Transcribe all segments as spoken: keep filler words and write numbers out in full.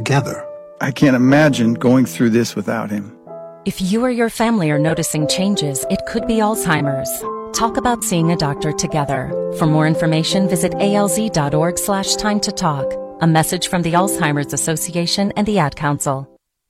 together. I can't imagine going through this without him. If you or your family are noticing changes, it could be Alzheimer's. Talk about seeing a doctor together. For more information, visit alz.org slash time to talk. A message from the Alzheimer's Association and the Ad Council.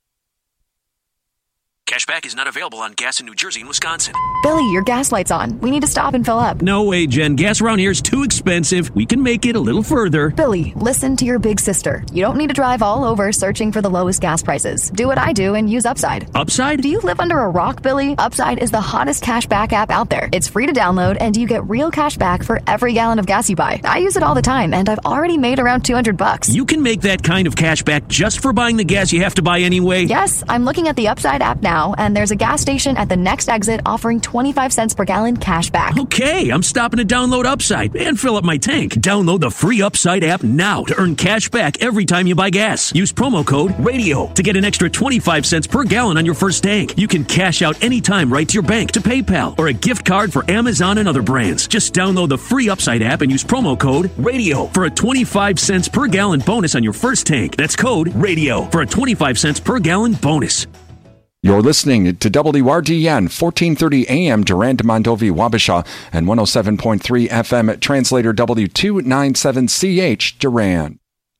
Cashback is not available on gas in New Jersey and Wisconsin. Billy, your gas light's on. We need to stop and fill up. No way, Jen. Gas around here is too expensive. We can make it a little further. Billy, listen to your big sister. You don't need to drive all over searching for the lowest gas prices. Do what I do and use Upside. Upside? Do you live under a rock, Billy? Upside is the hottest cashback app out there. It's free to download, and you get real cash back for every gallon of gas you buy. I use it all the time, and I've already made around two hundred bucks. You can make that kind of cash back just for buying the gas you have to buy anyway? Yes, I'm looking at the Upside app now, and there's a gas station at the next exit offering twenty-five cents per gallon cash back. Okay, I'm stopping to download Upside and fill up my tank. Download the free Upside app now to earn cash back every time you buy gas. Use promo code RADIO to get an extra twenty-five cents per gallon on your first tank. You can cash out anytime right to your bank, to PayPal, or a gift card for Amazon and other brands. Just download the free Upside app and use promo code RADIO for a twenty-five cents per gallon bonus on your first tank. That's code RADIO for a twenty-five cents per gallon bonus. You're listening to W R D N, fourteen thirty A M, Durand, Mondovi, Wabasha, and one oh seven point three F M at Translator W two ninety-seven C H, Durand.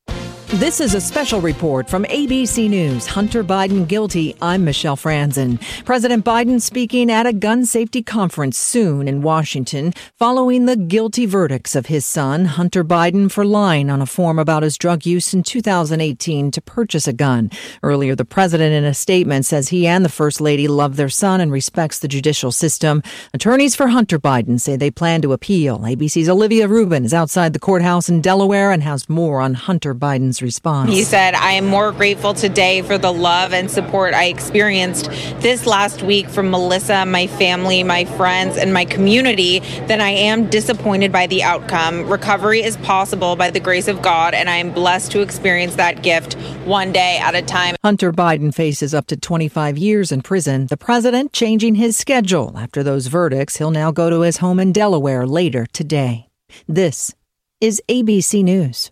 This is a special report from A B C News. Hunter Biden guilty. I'm Michelle Franzen. President Biden speaking at a gun safety conference soon in Washington following the guilty verdicts of his son, Hunter Biden, for lying on a form about his drug use in two thousand eighteen to purchase a gun. Earlier, the president in a statement says he and the First Lady love their son and respects the judicial system. Attorneys for Hunter Biden say they plan to appeal. A B C's Olivia Rubin is outside the courthouse in Delaware and has more on Hunter Biden's response. He said, I am more grateful today for the love and support I experienced this last week from Melissa, my family, my friends, and my community than I am disappointed by the outcome. Recovery is possible by the grace of God, and I am blessed to experience that gift one day at a time. Hunter Biden faces up to twenty-five years in prison. The president changing his schedule. After those verdicts, he'll now go to his home in Delaware later today. This is A B C News.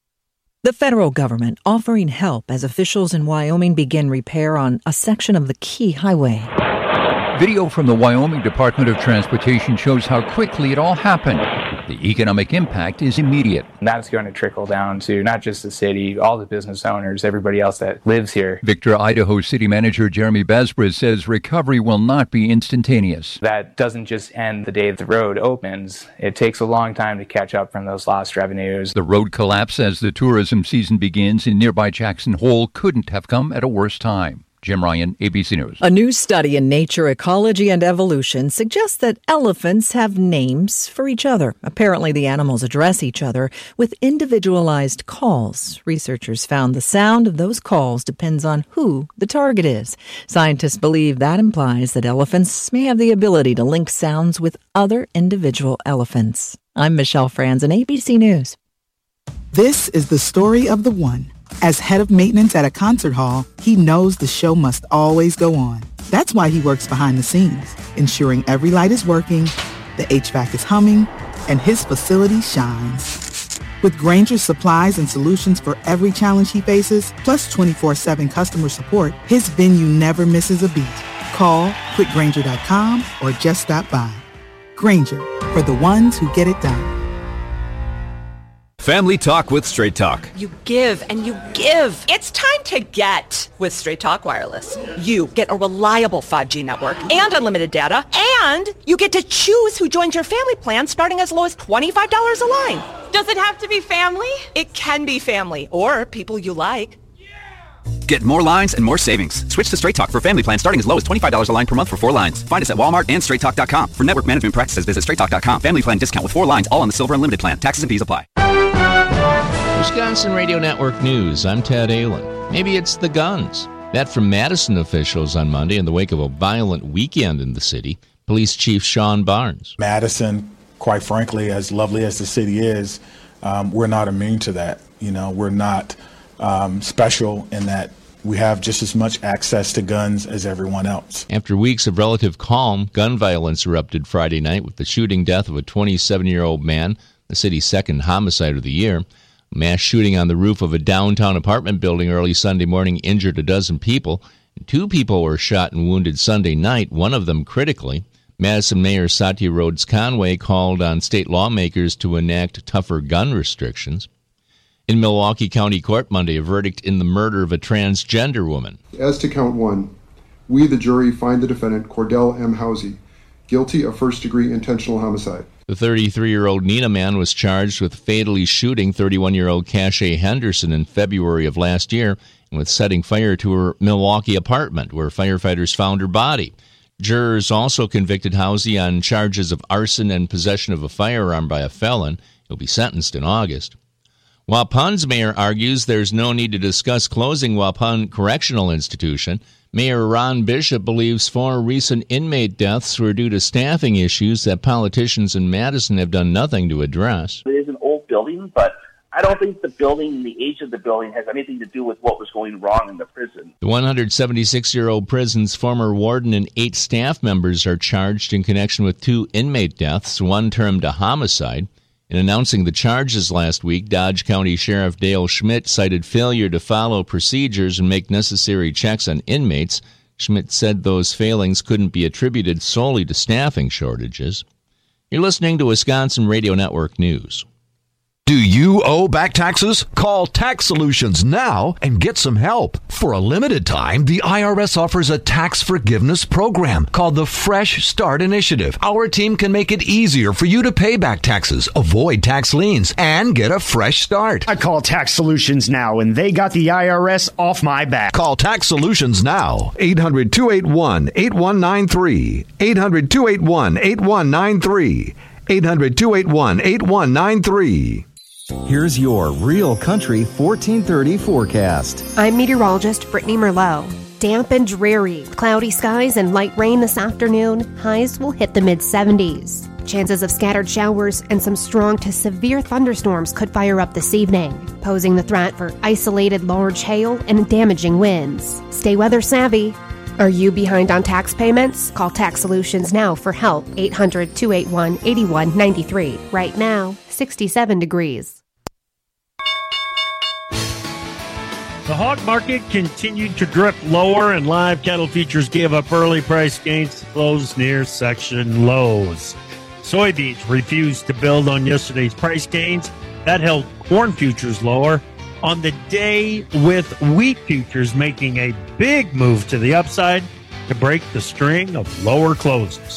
The federal government offering help as officials in Wyoming begin repair on a section of the Key Highway. Video from the Wyoming Department of Transportation shows how quickly it all happened. The economic impact is immediate. That's going to trickle down to not just the city, all the business owners, everybody else that lives here. Victor, Idaho City Manager Jeremy Besbris says recovery will not be instantaneous. That doesn't just end the day the road opens. It takes a long time to catch up from those lost revenues. The road collapse as the tourism season begins in nearby Jackson Hole couldn't have come at a worse time. Jim Ryan, A B C News. A new study in Nature, Ecology, and Evolution suggests that elephants have names for each other. Apparently, the animals address each other with individualized calls. Researchers found the sound of those calls depends on who the target is. Scientists believe that implies that elephants may have the ability to link sounds with other individual elephants. I'm Michelle Franzen, A B C News. This is the story of the one. As head of maintenance at a concert hall, he knows the show must always go on. That's why he works behind the scenes, ensuring every light is working, the H V A C is humming, and his facility shines. With Grainger's supplies and solutions for every challenge he faces, plus twenty-four seven customer support, his venue never misses a beat. Call quick grainger dot com or just stop by. Grainger, for the ones who get it done. Family Talk with Straight Talk. You give and you give. It's time to get with Straight Talk Wireless. You get a reliable five G network and unlimited data, and you get to choose who joins your family plan starting as low as twenty-five dollars a line. Does it have to be family? It can be family or people you like. Get more lines and more savings. Switch to Straight Talk for family plan starting as low as twenty-five dollars a line per month for four lines. Find us at Walmart and straight talk dot com. For network management practices, visit straight talk dot com. Family plan discount with four lines, all on the Silver Unlimited plan. Taxes and fees apply. Wisconsin Radio Network News, I'm Ted Allen. Maybe it's the guns. That from Madison officials on Monday in the wake of a violent weekend in the city. Police Chief Sean Barnes. Madison, quite frankly, as lovely as the city is, um, we're not immune to that. You know, we're not um, special in that we have just as much access to guns as everyone else. After weeks of relative calm, gun violence erupted Friday night with the shooting death of a twenty-seven-year-old man, the city's second homicide of the year. A mass shooting on the roof of a downtown apartment building early Sunday morning injured a dozen people. Two people were shot and wounded Sunday night, one of them critically. Madison Mayor Satya Rhodes Conway called on state lawmakers to enact tougher gun restrictions. In Milwaukee County Court Monday, a verdict in the murder of a transgender woman. As to count one, we, the jury, find the defendant, Cordell M. Housey, guilty of first-degree intentional homicide. The thirty-three-year-old Nina man was charged with fatally shooting thirty-one-year-old Cache Henderson in February of last year and with setting fire to her Milwaukee apartment, where firefighters found her body. Jurors also convicted Housey on charges of arson and possession of a firearm by a felon. He'll be sentenced in August. Waupun's mayor argues there's no need to discuss closing Waupun Correctional Institution. Mayor Ron Bishop believes four recent inmate deaths were due to staffing issues that politicians in Madison have done nothing to address. It is an old building, but I don't think the building and the age of the building has anything to do with what was going wrong in the prison. The one hundred seventy-six-year-old prison's former warden and eight staff members are charged in connection with two inmate deaths, one termed a homicide. In announcing the charges last week, Dodge County Sheriff Dale Schmidt cited failure to follow procedures and make necessary checks on inmates. Schmidt said those failings couldn't be attributed solely to staffing shortages. You're listening to Wisconsin Radio Network News. Do you owe back taxes? Call Tax Solutions now and get some help. For a limited time, the I R S offers a tax forgiveness program called the Fresh Start Initiative. Our team can make it easier for you to pay back taxes, avoid tax liens, and get a fresh start. I call Tax Solutions now, and they got the I R S off my back. Call Tax Solutions now. eight hundred, two eight one, eight one nine three. eight hundred, two eight one, eight one nine three. eight hundred, two eight one, eight one nine three. Here's your Real Country fourteen thirty forecast. I'm meteorologist Brittany Merlot. Damp and dreary, cloudy skies and light rain this afternoon. Highs will hit the mid seventies. Chances of scattered showers and some strong to severe thunderstorms could fire up this evening, posing the threat for isolated large hail and damaging winds. Stay weather savvy. Are you behind on tax payments? Call Tax Solutions now for help. eight hundred, two eight one, eight one nine three. Right now, sixty-seven degrees. The hog market continued to drift lower, and live cattle futures gave up early price gains to close near section lows. Soybeans refused to build on yesterday's price gains. That held corn futures lower on the day, with wheat futures making a big move to the upside to break the string of lower closes.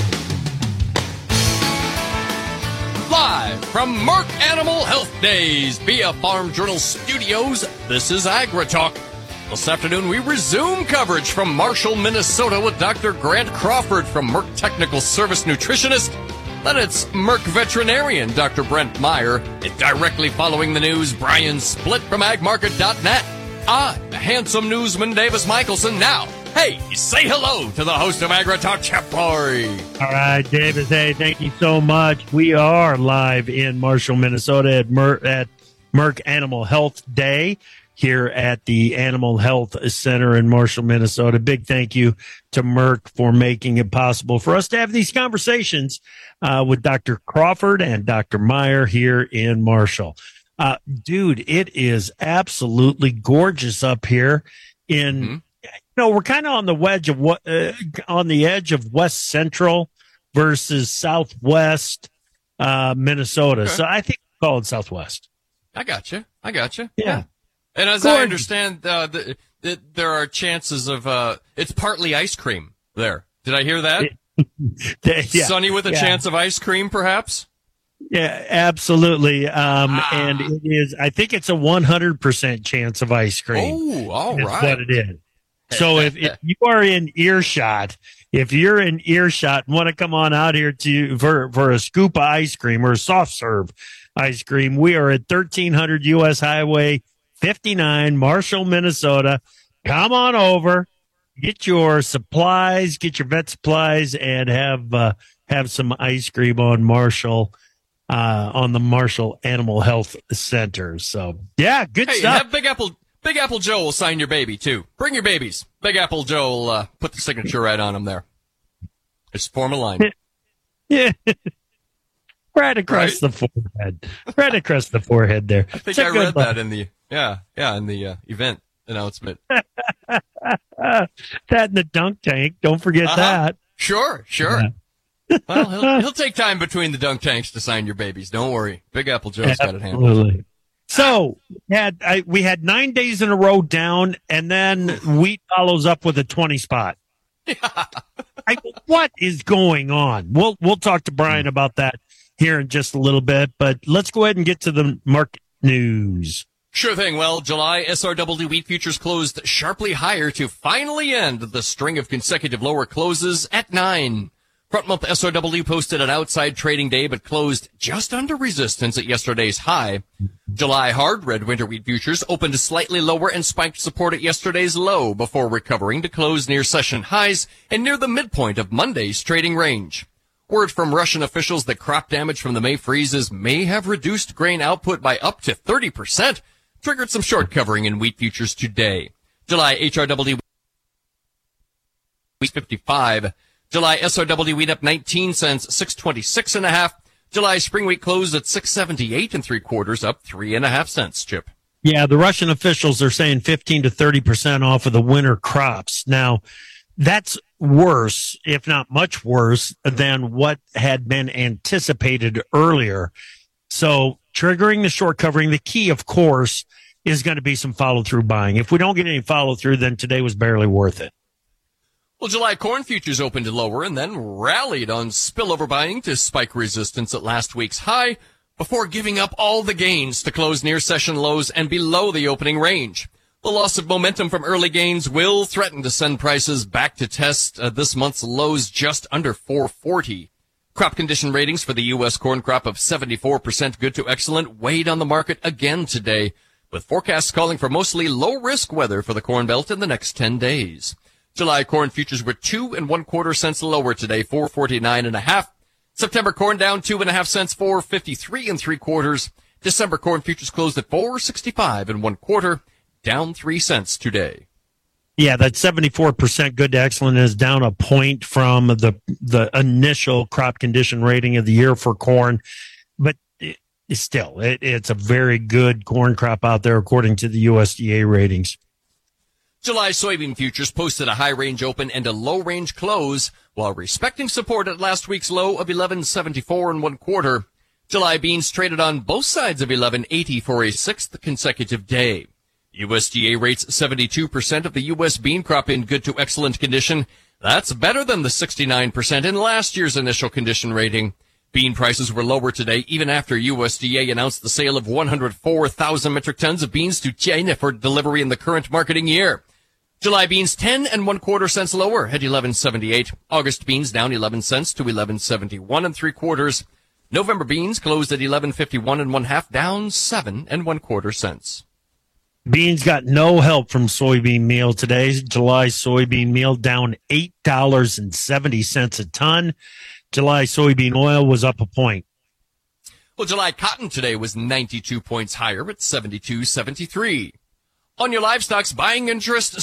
Live from Merck Animal Health Days via Farm Journal Studios, this is AgriTalk. This afternoon, we resume coverage from Marshall, Minnesota with Doctor Grant Crawford from Merck Technical Service Nutritionist. Then it's Merck veterinarian Doctor Brent Meyer. And directly following the news, Brian Splitt from ag market dot net. I'm the handsome newsman Davis Michelson. Now, hey, say hello to the host of AgriTalk, Chap Roy. All right, Davis. Hey, thank you so much. We are live in Marshall, Minnesota at, Mer- at Merck Animal Health Day here at the Animal Health Center in Marshall, Minnesota. Big thank you to Merck for making it possible for us to have these conversations uh, with Doctor Crawford and Doctor Meyer here in Marshall. Uh, dude, it is absolutely gorgeous up here in, mm-hmm. you know, we're kind of on the wedge of what, uh, on the edge of West Central versus Southwest uh, Minnesota. Okay. So I think we call it Southwest. I got you. I got you. Yeah. yeah. And as Gorgeous. I understand, uh, the, the, there are chances of, uh, it's partly ice cream there. Did I hear that? yeah. Sunny with a yeah. chance of ice cream, perhaps? Yeah, absolutely. Um, ah. And it is, I think it's a one hundred percent chance of ice cream. Oh, all That's right. what it is. So if, if you are in earshot, if you're in earshot and want to come on out here to for, for a scoop of ice cream or a soft serve ice cream, we are at thirteen hundred U S Highway fifty-nine, Marshall, Minnesota. Come on over, get your supplies, get your vet supplies, and have uh, have some ice cream on Marshall, uh, on the Marshall Animal Health Center. So, yeah, good hey, stuff. Have Big Apple, Big Apple Joe will sign your baby, too. Bring your babies. Big Apple Joe will uh, put the signature right on them there. Just form a line. Yeah. right across Right? the forehead. Right across the forehead there. I think It's a I good read look. that in the yeah yeah in the uh, event announcement. That and the dunk tank. Don't forget Uh-huh. that. Sure, sure. Yeah. Well, he'll, he'll take time between the dunk tanks to sign your babies. Don't worry. Big Apple Joe's got it handled. Absolutely. So we had I, we had nine days in a row down, and then wheat follows up with a twenty spot. I, what is going on? We'll we'll talk to Brian about that here in just a little bit, but let's go ahead and get to the market news. Sure thing. Well, July S R W wheat futures closed sharply higher to finally end the string of consecutive lower closes at nine. Front month S R W posted an outside trading day, but closed just under resistance at yesterday's high. July hard red winter wheat futures opened slightly lower and spiked support at yesterday's low before recovering to close near session highs and near the midpoint of Monday's trading range. Word from Russian officials that crop damage from the May freezes may have reduced grain output by up to thirty percent, triggered some short covering in wheat futures today. July H R W wheat fifty-five. July S R W wheat up nineteen cents, six twenty-six and a half. July spring wheat closed at six seventy-eight and three quarters, up three and a half cents, Chip. Yeah, the Russian officials are saying fifteen to thirty percent off of the winter crops. Now, that's worse, if not much worse, than what had been anticipated earlier. So triggering the short covering, the key, of course, is going to be some follow-through buying. If we don't get any follow-through, then today was barely worth it. Well, July corn futures opened lower and then rallied on spillover buying to spike resistance at last week's high before giving up all the gains to close near session lows and below the opening range. The loss of momentum from early gains will threaten to send prices back to test uh, this month's lows just under four forty. Crop condition ratings for the U S corn crop of seventy-four percent good to excellent weighed on the market again today, with forecasts calling for mostly low-risk weather for the Corn Belt in the next ten days. July corn futures were two and one quarter cents lower today, four forty-nine and a half. September corn down two and a half cents, four fifty-three and three quarters. December corn futures closed at four sixty-five and one quarter, down three cents today. Yeah, that seventy-four percent good to excellent is down a point from the the initial crop condition rating of the year for corn, but it, still, it, it's a very good corn crop out there according to the U S D A ratings. July soybean futures posted a high range open and a low range close while respecting support at last week's low of eleven seventy-four and one quarter. July beans traded on both sides of eleven eighty for a sixth consecutive day. U S D A rates seventy-two percent of the U S bean crop in good to excellent condition. That's better than the sixty-nine percent in last year's initial condition rating. Bean prices were lower today even after U S D A announced the sale of one hundred four thousand metric tons of beans to China for delivery in the current marketing year. July beans ten and one quarter cents lower at eleven seventy-eight. August beans down eleven cents to eleven seventy-one and three quarters. November beans closed at eleven fifty-one and one half, down seven and one quarter cents. Beans got no help from soybean meal today. July soybean meal down eight dollars and seventy cents a ton. July soybean oil was up a point. Well, July cotton today was ninety-two points higher at seventy-two seventy-three. On your livestock's buying interest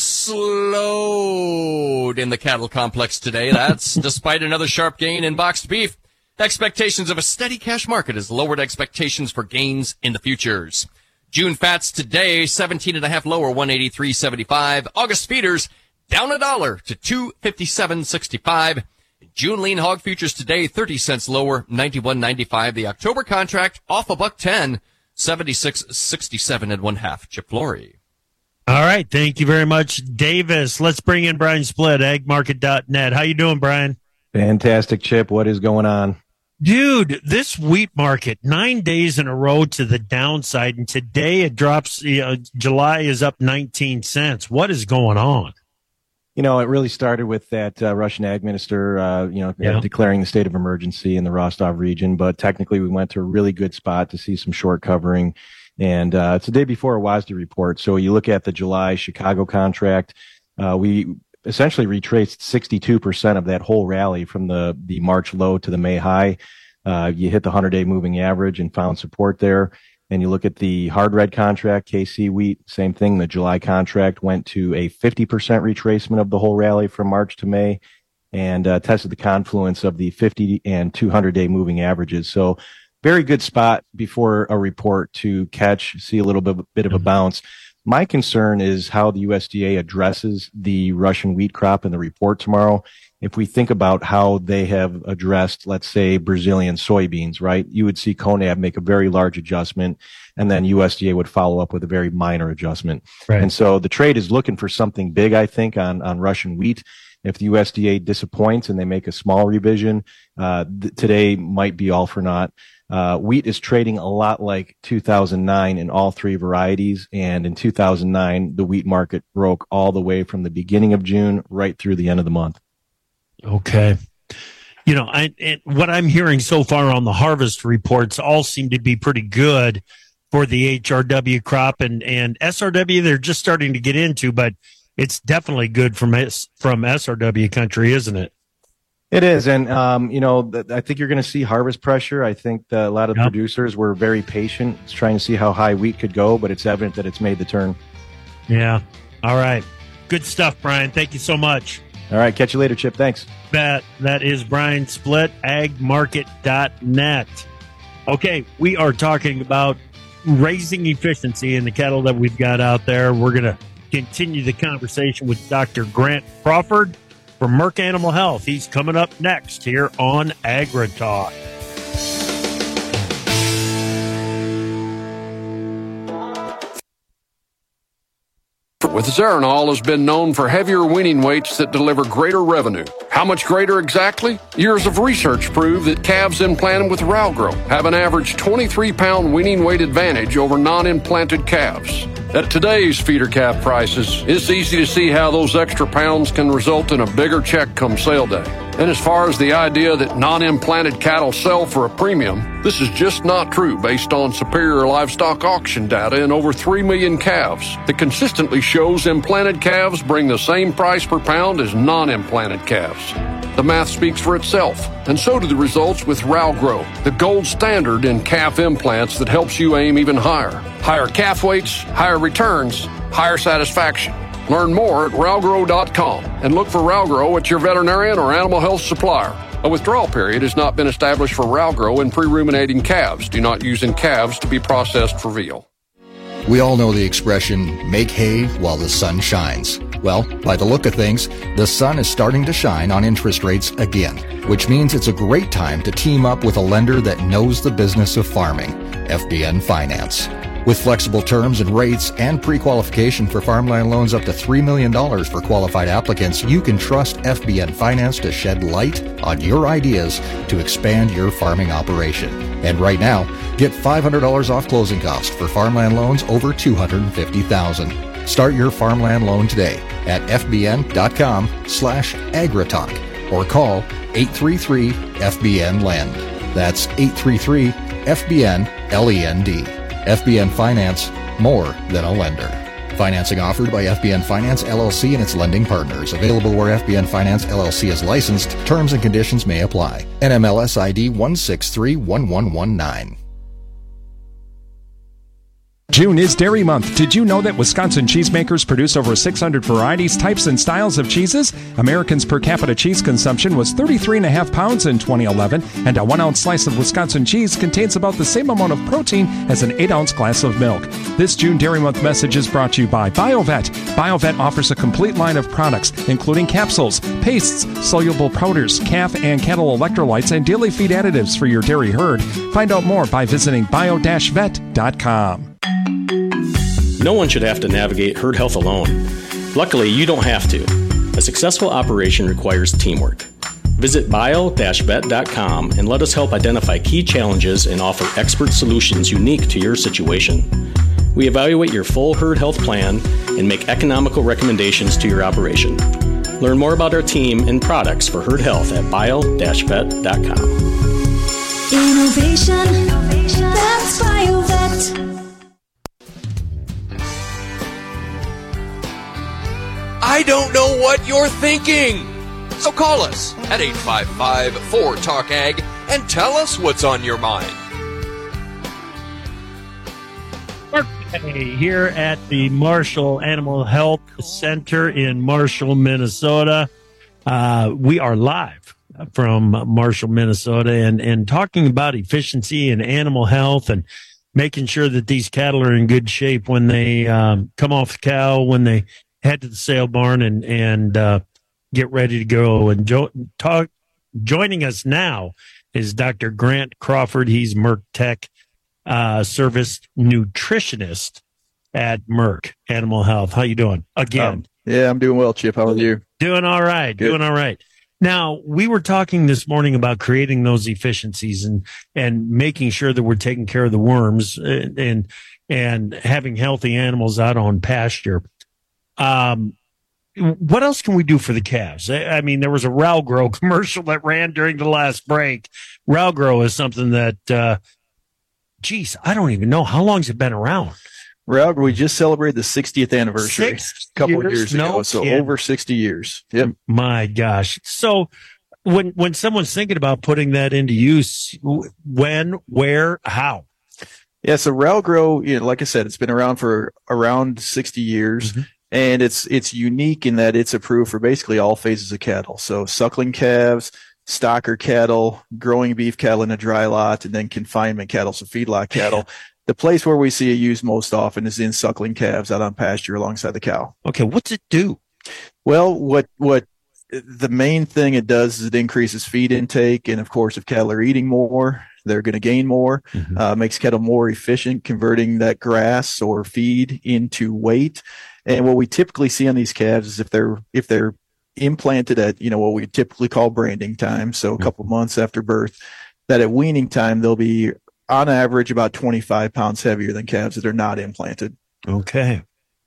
slowed in the cattle complex today. That's despite another sharp gain in boxed beef. Expectations of a steady cash market has lowered expectations for gains in the futures. June fats today, seventeen and a half lower, one eighty-three seventy-five. August feeders down a dollar to two fifty-seven sixty-five. June lean hog futures today, thirty cents lower, ninety-one ninety-five. The October contract off a buck ten, seventy-six sixty-seven and one half. Chip Flory. All right. Thank you very much, Davis. Let's bring in Brian Split, ag market dot net. How you doing, Brian? Fantastic, Chip. What is going on? Dude, this wheat market, nine days in a row to the downside, and today it drops, you know, July is up nineteen cents. What is going on? You know, it really started with that uh, Russian ag minister, uh, you know, Yeah. uh, declaring the state of emergency in the Rostov region. But technically, we went to a really good spot to see some short covering. And uh, it's the day before a WASDE report. So you look at the July Chicago contract, uh, we essentially retraced sixty-two percent of that whole rally from the, the March low to the May high. Uh, you hit the hundred-day moving average and found support there. And you look at the hard red contract, K C wheat, same thing. The July contract went to a fifty percent retracement of the whole rally from March to May and uh, tested the confluence of the fifty and two hundred day moving averages. So very good spot before a report to catch, see a little bit, bit of a bounce. My concern is how the U S D A addresses the Russian wheat crop in the report tomorrow. If we think about how they have addressed, let's say, Brazilian soybeans, right? You would see CONAB make a very large adjustment, and then U S D A would follow up with a very minor adjustment. Right. And so the trade is looking for something big, I think, on, on Russian wheat. If the U S D A disappoints and they make a small revision, uh, th- today might be all for naught. Uh, wheat is trading a lot like two thousand nine in all three varieties. And in two thousand nine, the wheat market broke all the way from the beginning of June right through the end of the month. Okay. You know, I, and what I'm hearing so far on the harvest reports all seem to be pretty good for the H R W crop, and, and S R W they're just starting to get into, but it's definitely good from S, from S R W country, isn't it? It is. And, um, you know, th- I think you're going to see harvest pressure. I think that a lot of Yep. producers were very patient trying to see how high wheat could go, but it's evident that it's made the turn. Yeah. All right. Good stuff, Brian. Thank you so much. All right. Catch you later, Chip. Thanks. That, that is Brian Splitt, ag market dot net. Okay. We are talking about raising efficiency in the cattle that we've got out there. We're going to continue the conversation with Doctor Grant Crawford from Merck Animal Health. He's coming up next here on AgriTalk. With Zeranol has been known for heavier weaning weights that deliver greater revenue. How much greater exactly? Years of research prove that calves implanted with Ralgro have an average twenty-three pound weaning weight advantage over non-implanted calves. At today's feeder calf prices, it's easy to see how those extra pounds can result in a bigger check come sale day. And as far as the idea that non-implanted cattle sell for a premium, this is just not true based on superior livestock auction data in over three million calves that consistently shows implanted calves bring the same price per pound as non-implanted calves. The math speaks for itself, and so do the results with Ralgro, the gold standard in calf implants that helps you aim even higher. Higher calf weights, higher returns, higher satisfaction. Learn more at Ralgro dot com and look for Ralgro at your veterinarian or animal health supplier. A withdrawal period has not been established for Ralgro in pre-ruminating calves. Do not use in calves to be processed for veal. We all know the expression, make hay while the sun shines. Well, by the look of things, the sun is starting to shine on interest rates again, which means it's a great time to team up with a lender that knows the business of farming, F B N Finance. With flexible terms and rates and pre-qualification for farmland loans up to three million dollars for qualified applicants, you can trust F B N Finance to shed light on your ideas to expand your farming operation. And right now, get five hundred dollars off closing costs for farmland loans over two hundred fifty thousand dollars. Start your farmland loan today at F B N dot com slash agritalk or call eight three three F B N Lend. That's eight three three F B N L E N D. F B N Finance, more than a lender. Financing offered by F B N Finance, L L C and its lending partners. Available where F B N Finance, L L C is licensed. Terms and conditions may apply. N M L S I D one six three one one one nine. June is Dairy Month. Did you know that Wisconsin cheesemakers produce over six hundred varieties, types, and styles of cheeses? Americans' per capita cheese consumption was thirty-three and a half pounds in twenty eleven, and a one ounce slice of Wisconsin cheese contains about the same amount of protein as an eight ounce glass of milk. This June Dairy Month message is brought to you by BioVet. BioVet offers a complete line of products, including capsules, pastes, soluble powders, calf and cattle electrolytes, and daily feed additives for your dairy herd. Find out more by visiting bio dash vet dot com. No one should have to navigate herd health alone. Luckily, you don't have to. A successful operation requires teamwork. Visit bio dash vet dot com and let us help identify key challenges and offer expert solutions unique to your situation. We evaluate your full herd health plan and make economical recommendations to your operation. Learn more about our team and products for herd health at bio dash vet dot com. Innovation, Innovation. That's BioVet. I don't know what you're thinking. So call us at eight five five, four talk ag and tell us what's on your mind. Okay, here at the Marshall Animal Health Center in Marshall, Minnesota, uh, we are live from Marshall, Minnesota, and, and talking about efficiency and animal health and making sure that these cattle are in good shape when they um, come off the cow, when they head to the sale barn and, and uh, get ready to go. And jo- talk, joining us now is Doctor Grant Crawford. He's Merck Tech uh, Service Nutritionist at Merck Animal Health. How you doing? Again. Um, yeah, I'm doing well, Chip. How are you? Doing all right. Good. Doing all right. Now, we were talking this morning about creating those efficiencies and, and making sure that we're taking care of the worms and, and, and having healthy animals out on pasture. Um, what else can we do for the calves? I mean, there was a Ralgro commercial that ran during the last break. Ralgro is something that, uh, geez, I don't even know. How long has it been around? Ralgro, we just celebrated the sixtieth anniversary Six a couple years? of years No ago. So kidding. over sixty years. Yep. My gosh. So when, when someone's thinking about putting that into use, when, where, how? Yeah. So Ralgro, you know, like I said, it's been around for around sixty years. Mm-hmm. And it's, it's unique in that it's approved for basically all phases of cattle. So suckling calves, stocker cattle, growing beef cattle in a dry lot, and then confinement cattle, so feedlot cattle. The place where we see it used most often is in suckling calves out on pasture alongside the cow. Okay. What's it do? Well, what, what the main thing it does is it increases feed intake. And of course, if cattle are eating more, they're going to gain more, mm-hmm. uh, makes cattle more efficient, converting that grass or feed into weight. And what we typically see on these calves is if they're, if they're implanted at, you know, what we typically call branding time. So a couple mm-hmm. months after birth, that at weaning time, they'll be on average about twenty-five pounds heavier than calves that are not implanted. Okay.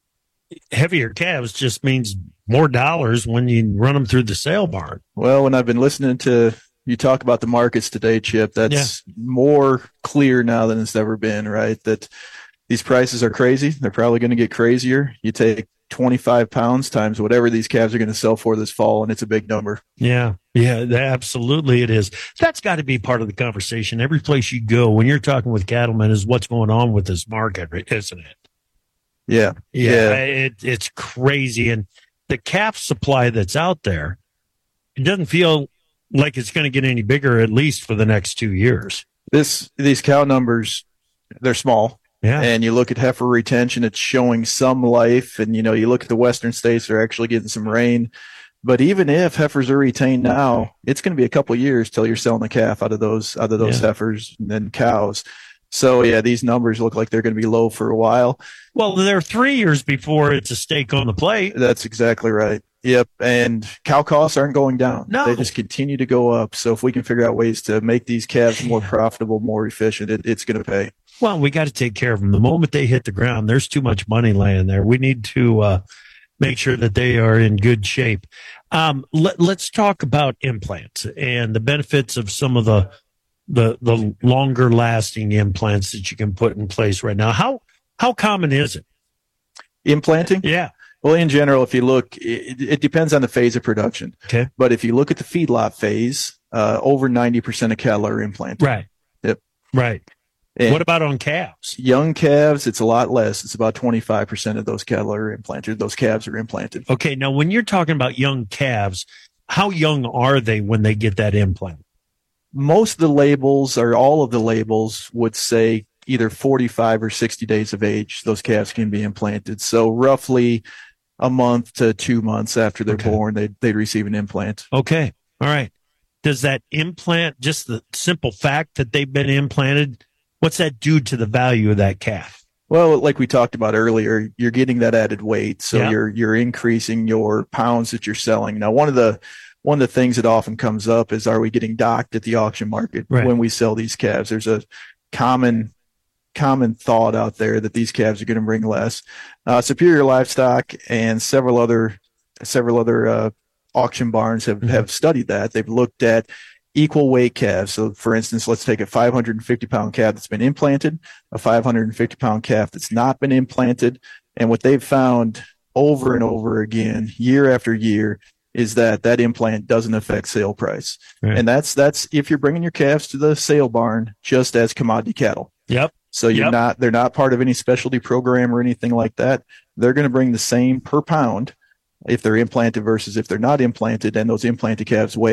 Heavier calves just means more dollars when you run them through the sale barn. Well, when I've been listening to you talk about the markets today, Chip, that's yeah. more clear now than it's ever been, right? That these prices are crazy. They're probably going to get crazier. You take twenty-five pounds times whatever these calves are going to sell for this fall, and it's a big number. Yeah, yeah, absolutely it is. That's got to be part of the conversation. Every place you go when you're talking with cattlemen is what's going on with this market, isn't it? Yeah. Yeah, yeah. It, it's crazy. And the calf supply that's out there, it doesn't feel like it's going to get any bigger, at least for the next two years. This These cow numbers, they're small. Yeah. And you look at heifer retention, it's showing some life. And, you know, you look at the western states, they're actually getting some rain. But even if heifers are retained now, it's going to be a couple of years till you're selling the calf out of those, out of those yeah. heifers and then cows. So, yeah, these numbers look like they're going to be low for a while. Well, they're three years before it's a stake on the plate. That's exactly right. Yep. And cow costs aren't going down. No. They just continue to go up. So if we can figure out ways to make these calves more profitable, more efficient, it, it's going to pay. Well, we got to take care of them. The moment they hit the ground, there's too much money laying there. We need to uh, make sure that they are in good shape. Um, let, let's talk about implants and the benefits of some of the, the, the longer lasting implants that you can put in place right now. How, how common is it? Implanting? Yeah. Well, in general, if you look, it, it depends on the phase of production. Okay. But if you look at the feedlot phase, uh, over ninety percent of cattle are implanted. Right. Yep. Right. And what about on calves? Young calves, it's a lot less. It's about twenty-five percent of those cattle are implanted. Those calves are implanted. Okay. Now, when you're talking about young calves, how young are they when they get that implant? Most of the labels, or all of the labels, would say either forty-five or sixty days of age, those calves can be implanted. So roughly a month to two months after they're okay. born, they they receive an implant. Okay. All right. Does that implant, just the simple fact that they've been implanted, what's that do to the value of that calf? Well, like we talked about earlier, you're getting that added weight. So yeah. you're you're increasing your pounds that you're selling. Now, one of the one of the things that often comes up is, are we getting docked at the auction market right. when we sell these calves? There's a common common thought out there that these calves are going to bring less. Uh, Superior Livestock and several other several other uh, auction barns have, mm-hmm. have studied that. They've looked at equal weight calves. So, for instance, let's take a five hundred fifty pound calf that's been implanted, a five hundred fifty pound calf that's not been implanted. And what they've found over and over again, year after year, is that that implant doesn't affect sale price. Right. And that's that's if you're bringing your calves to the sale barn just as commodity cattle. Yep. So you're yep. not, they're not part of any specialty program or anything like that. They're going to bring the same per pound if they're implanted versus if they're not implanted. And those implanted calves weigh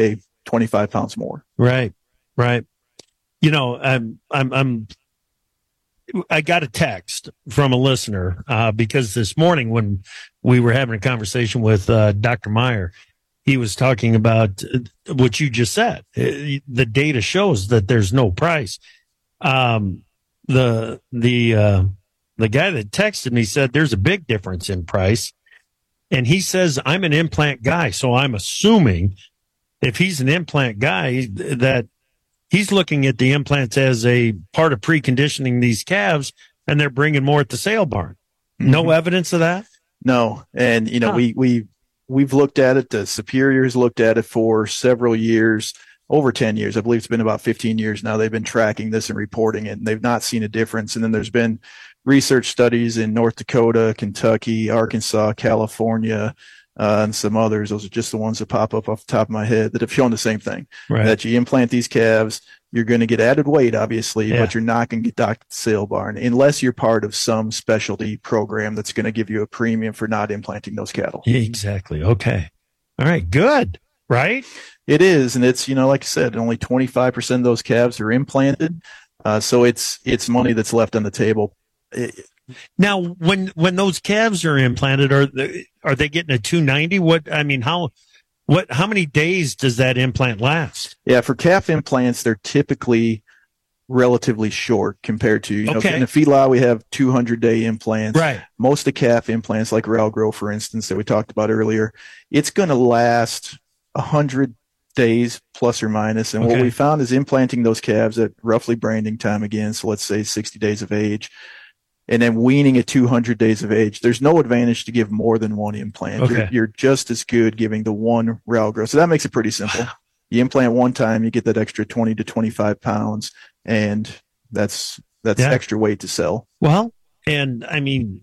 twenty-five pounds more. Right, right. You know, I'm, I'm, I'm, I got a text from a listener uh, because this morning when we were having a conversation with uh, Doctor Meyer, he was talking about what you just said. The data shows that there's no price. Um, the the uh, the guy that texted me said there's a big difference in price, and he says I'm an implant guy, so I'm assuming if he's an implant guy that he's looking at the implants as a part of preconditioning these calves, and they're bringing more at the sale barn. Mm-hmm. No evidence of that? No. And, you know, huh. we, we, we've looked at it. The Superior's looked at it for several years, over ten years. I believe it's been about fifteen years now. They've been tracking this and reporting it, and they've not seen a difference. And then there's been research studies in North Dakota, Kentucky, Arkansas, California, Uh, and some others. Those are just the ones that pop up off the top of my head that have shown the same thing. Right. That you implant these calves, you're going to get added weight, obviously, yeah. but you're not going to get docked at the sale barn unless you're part of some specialty program that's going to give you a premium for not implanting those cattle. Yeah, exactly. Okay. All right. Good. Right? It is. And it's, you know, like I said, only twenty-five percent of those calves are implanted. Uh, so it's, it's money that's left on the table. It, Now, when when those calves are implanted, are they, are they getting a two ninety? What I mean, how what how many days does that implant last? Yeah, for calf implants, they're typically relatively short compared to, you know, okay. in the feedlot, we have two hundred day implants. Right. Most of the calf implants, like RalGrow, for instance, that we talked about earlier, it's going to last one hundred days plus or minus. And okay. what we found is implanting those calves at roughly branding time again, so let's say sixty days of age, and then weaning at two hundred days of age, there's no advantage to give more than one implant. Okay. You're, you're just as good giving the one RalGrow. So that makes it pretty simple. You implant one time, you get that extra twenty to twenty-five pounds, and that's that's yeah. extra weight to sell. Well, and I mean,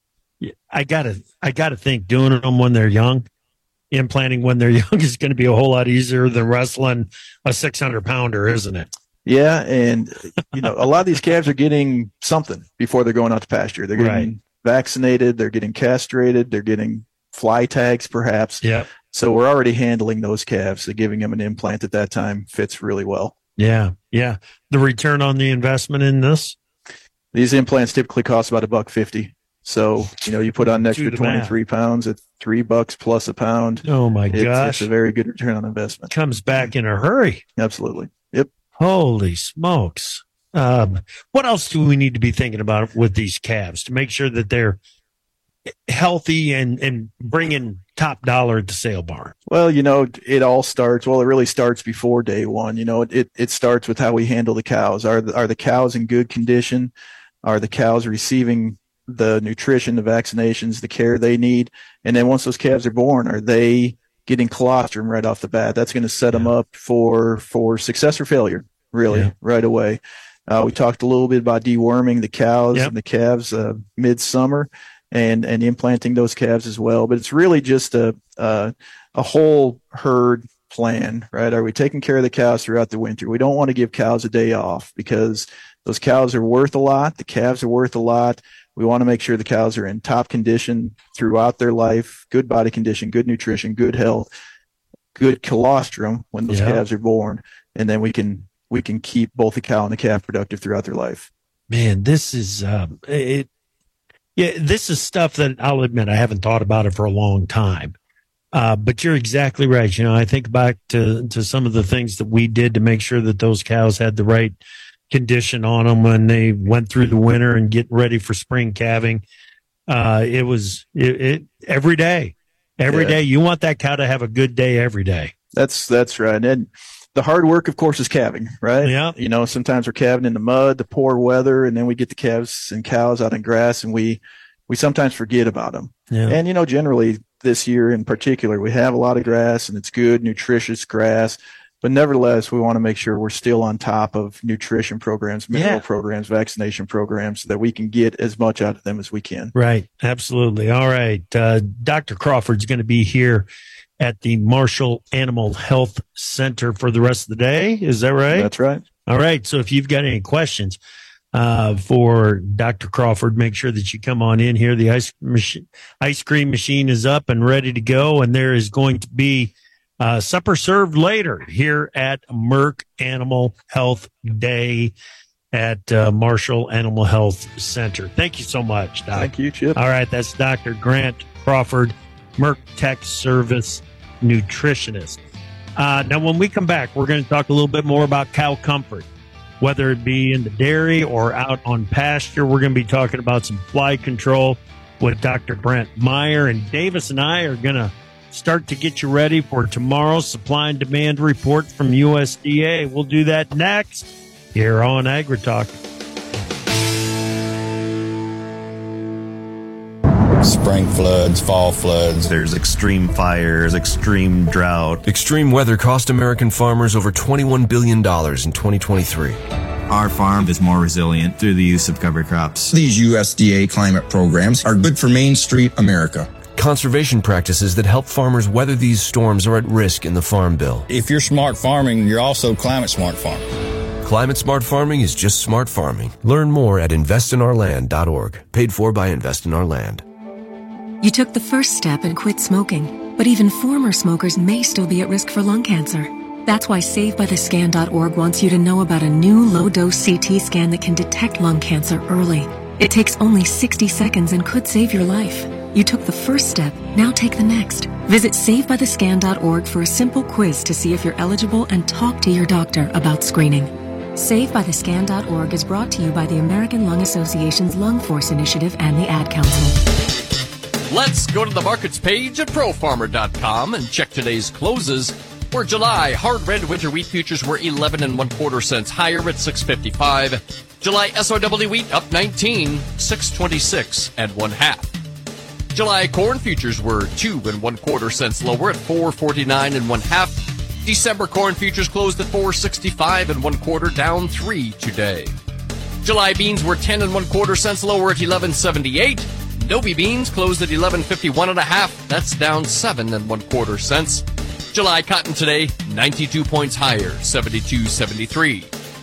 I gotta I gotta think doing them when they're young, implanting when they're young is going to be a whole lot easier than wrestling a six hundred pounder, isn't it? Yeah, and you know, a lot of these calves are getting something before they're going out to pasture. They're getting right. vaccinated, they're getting castrated, they're getting fly tags, perhaps. Yeah. So we're already handling those calves. So giving them an implant at that time fits really well. Yeah, yeah. The return on the investment in this? These implants typically cost about a buck fifty. So, you know, you put on an extra twenty-three pounds at three bucks plus a pound. Oh my it's, gosh. It's a very good return on investment. Comes back in a hurry. Absolutely. Yep. Holy smokes. Um, what else do we need to be thinking about with these calves to make sure that they're healthy and, and bringing top dollar at the sale barn? Well, you know, it all starts, well, it really starts before day one. You know, it, it starts with how we handle the cows. Are the, are the cows in good condition? Are the cows receiving the nutrition, the vaccinations, the care they need? And then once those calves are born, are they getting colostrum right off the bat? That's going to set yeah. them up for, for success or failure, really, yeah. right away. Uh, we talked a little bit about deworming the cows yep. and the calves uh, midsummer and, and implanting those calves as well. But it's really just a, uh, a whole herd plan, right? Are we taking care of the cows throughout the winter? We don't want to give cows a day off because those cows are worth a lot. The calves are worth a lot. We want to make sure the cows are in top condition throughout their life, good body condition, good nutrition, good health, good colostrum when those yeah. calves are born. And then we can, we can keep both the cow and the calf productive throughout their life. Man, this is, um, it, yeah, this is stuff that I'll admit I haven't thought about it for a long time. Uh, but you're exactly right. You know, I think back to, to some of the things that we did to make sure that those cows had the right condition on them when they went through the winter and get ready for spring calving. Uh, it was it, it every day, every yeah. day. You want that cow to have a good day every day. That's, that's right. And the hard work, of course, is calving, right? Yeah. You know, sometimes we're calving in the mud, the poor weather, and then we get the calves and cows out in grass, and we, we sometimes forget about them. Yeah. And, you know, generally this year in particular, we have a lot of grass and it's good, nutritious grass. But nevertheless, we want to make sure we're still on top of nutrition programs, mineral yeah. programs, vaccination programs, so that we can get as much out of them as we can. Right. Absolutely. All right. Uh, Doctor Crawford's going to be here at the Marshall Animal Health Center for the rest of the day. Is that right? That's right. All right. So if you've got any questions uh, for Doctor Crawford, make sure that you come on in here. The ice machine, ice cream machine is up and ready to go, and there is going to be Uh, supper served later here at Merck Animal Health Day at uh, Marshall Animal Health Center. Thank you so much, Doc. Thank you, Chip. All right, that's Doctor Grant Crawford, Merck Tech Service nutritionist. Uh, now, when we come back, we're going to talk a little bit more about cow comfort, whether it be in the dairy or out on pasture. We're going to be talking about some fly control with Doctor Brent Meyer, and Davis and I are going to start to get you ready for tomorrow's supply and demand report from U S D A. We'll do that next here on AgriTalk. Spring floods, fall floods, there's extreme fires, extreme drought. Extreme weather cost American farmers over twenty-one billion dollars in twenty twenty-three. Our farm is more resilient through the use of cover crops. These U S D A climate programs are good for Main Street America. Conservation practices that help farmers weather these storms are at risk in the Farm Bill. If you're smart farming, you're also climate smart farming. Climate smart farming is just smart farming. Learn more at invest in our land dot org. Paid for by Invest in Our Land. You took the first step and quit smoking, but even former smokers may still be at risk for lung cancer. That's why save by the scan dot org wants you to know about a new low-dose C T scan that can detect lung cancer early. It takes only sixty seconds and could save your life. You took the first step, now take the next. Visit save by the scan dot org for a simple quiz to see if you're eligible and talk to your doctor about screening. save by the scan dot org is brought to you by the American Lung Association's Lung Force Initiative and the Ad Council. Let's go to the markets page at pro farmer dot com and check today's closes. For July, hard red winter wheat futures were eleven and one quarter cents higher at six fifty-five. July S O W wheat up nineteen, six twenty-six and one half. July corn futures were two and one quarter cents lower at four forty-nine and one half. December corn futures closed at four sixty-five and one quarter, down three today. July beans were ten and one quarter cents lower at eleven seventy-eight. Novi beans closed at eleven fifty-one and a half. That's down seven and one quarter cents. July cotton today, ninety-two points higher, seventy-two seventy-three.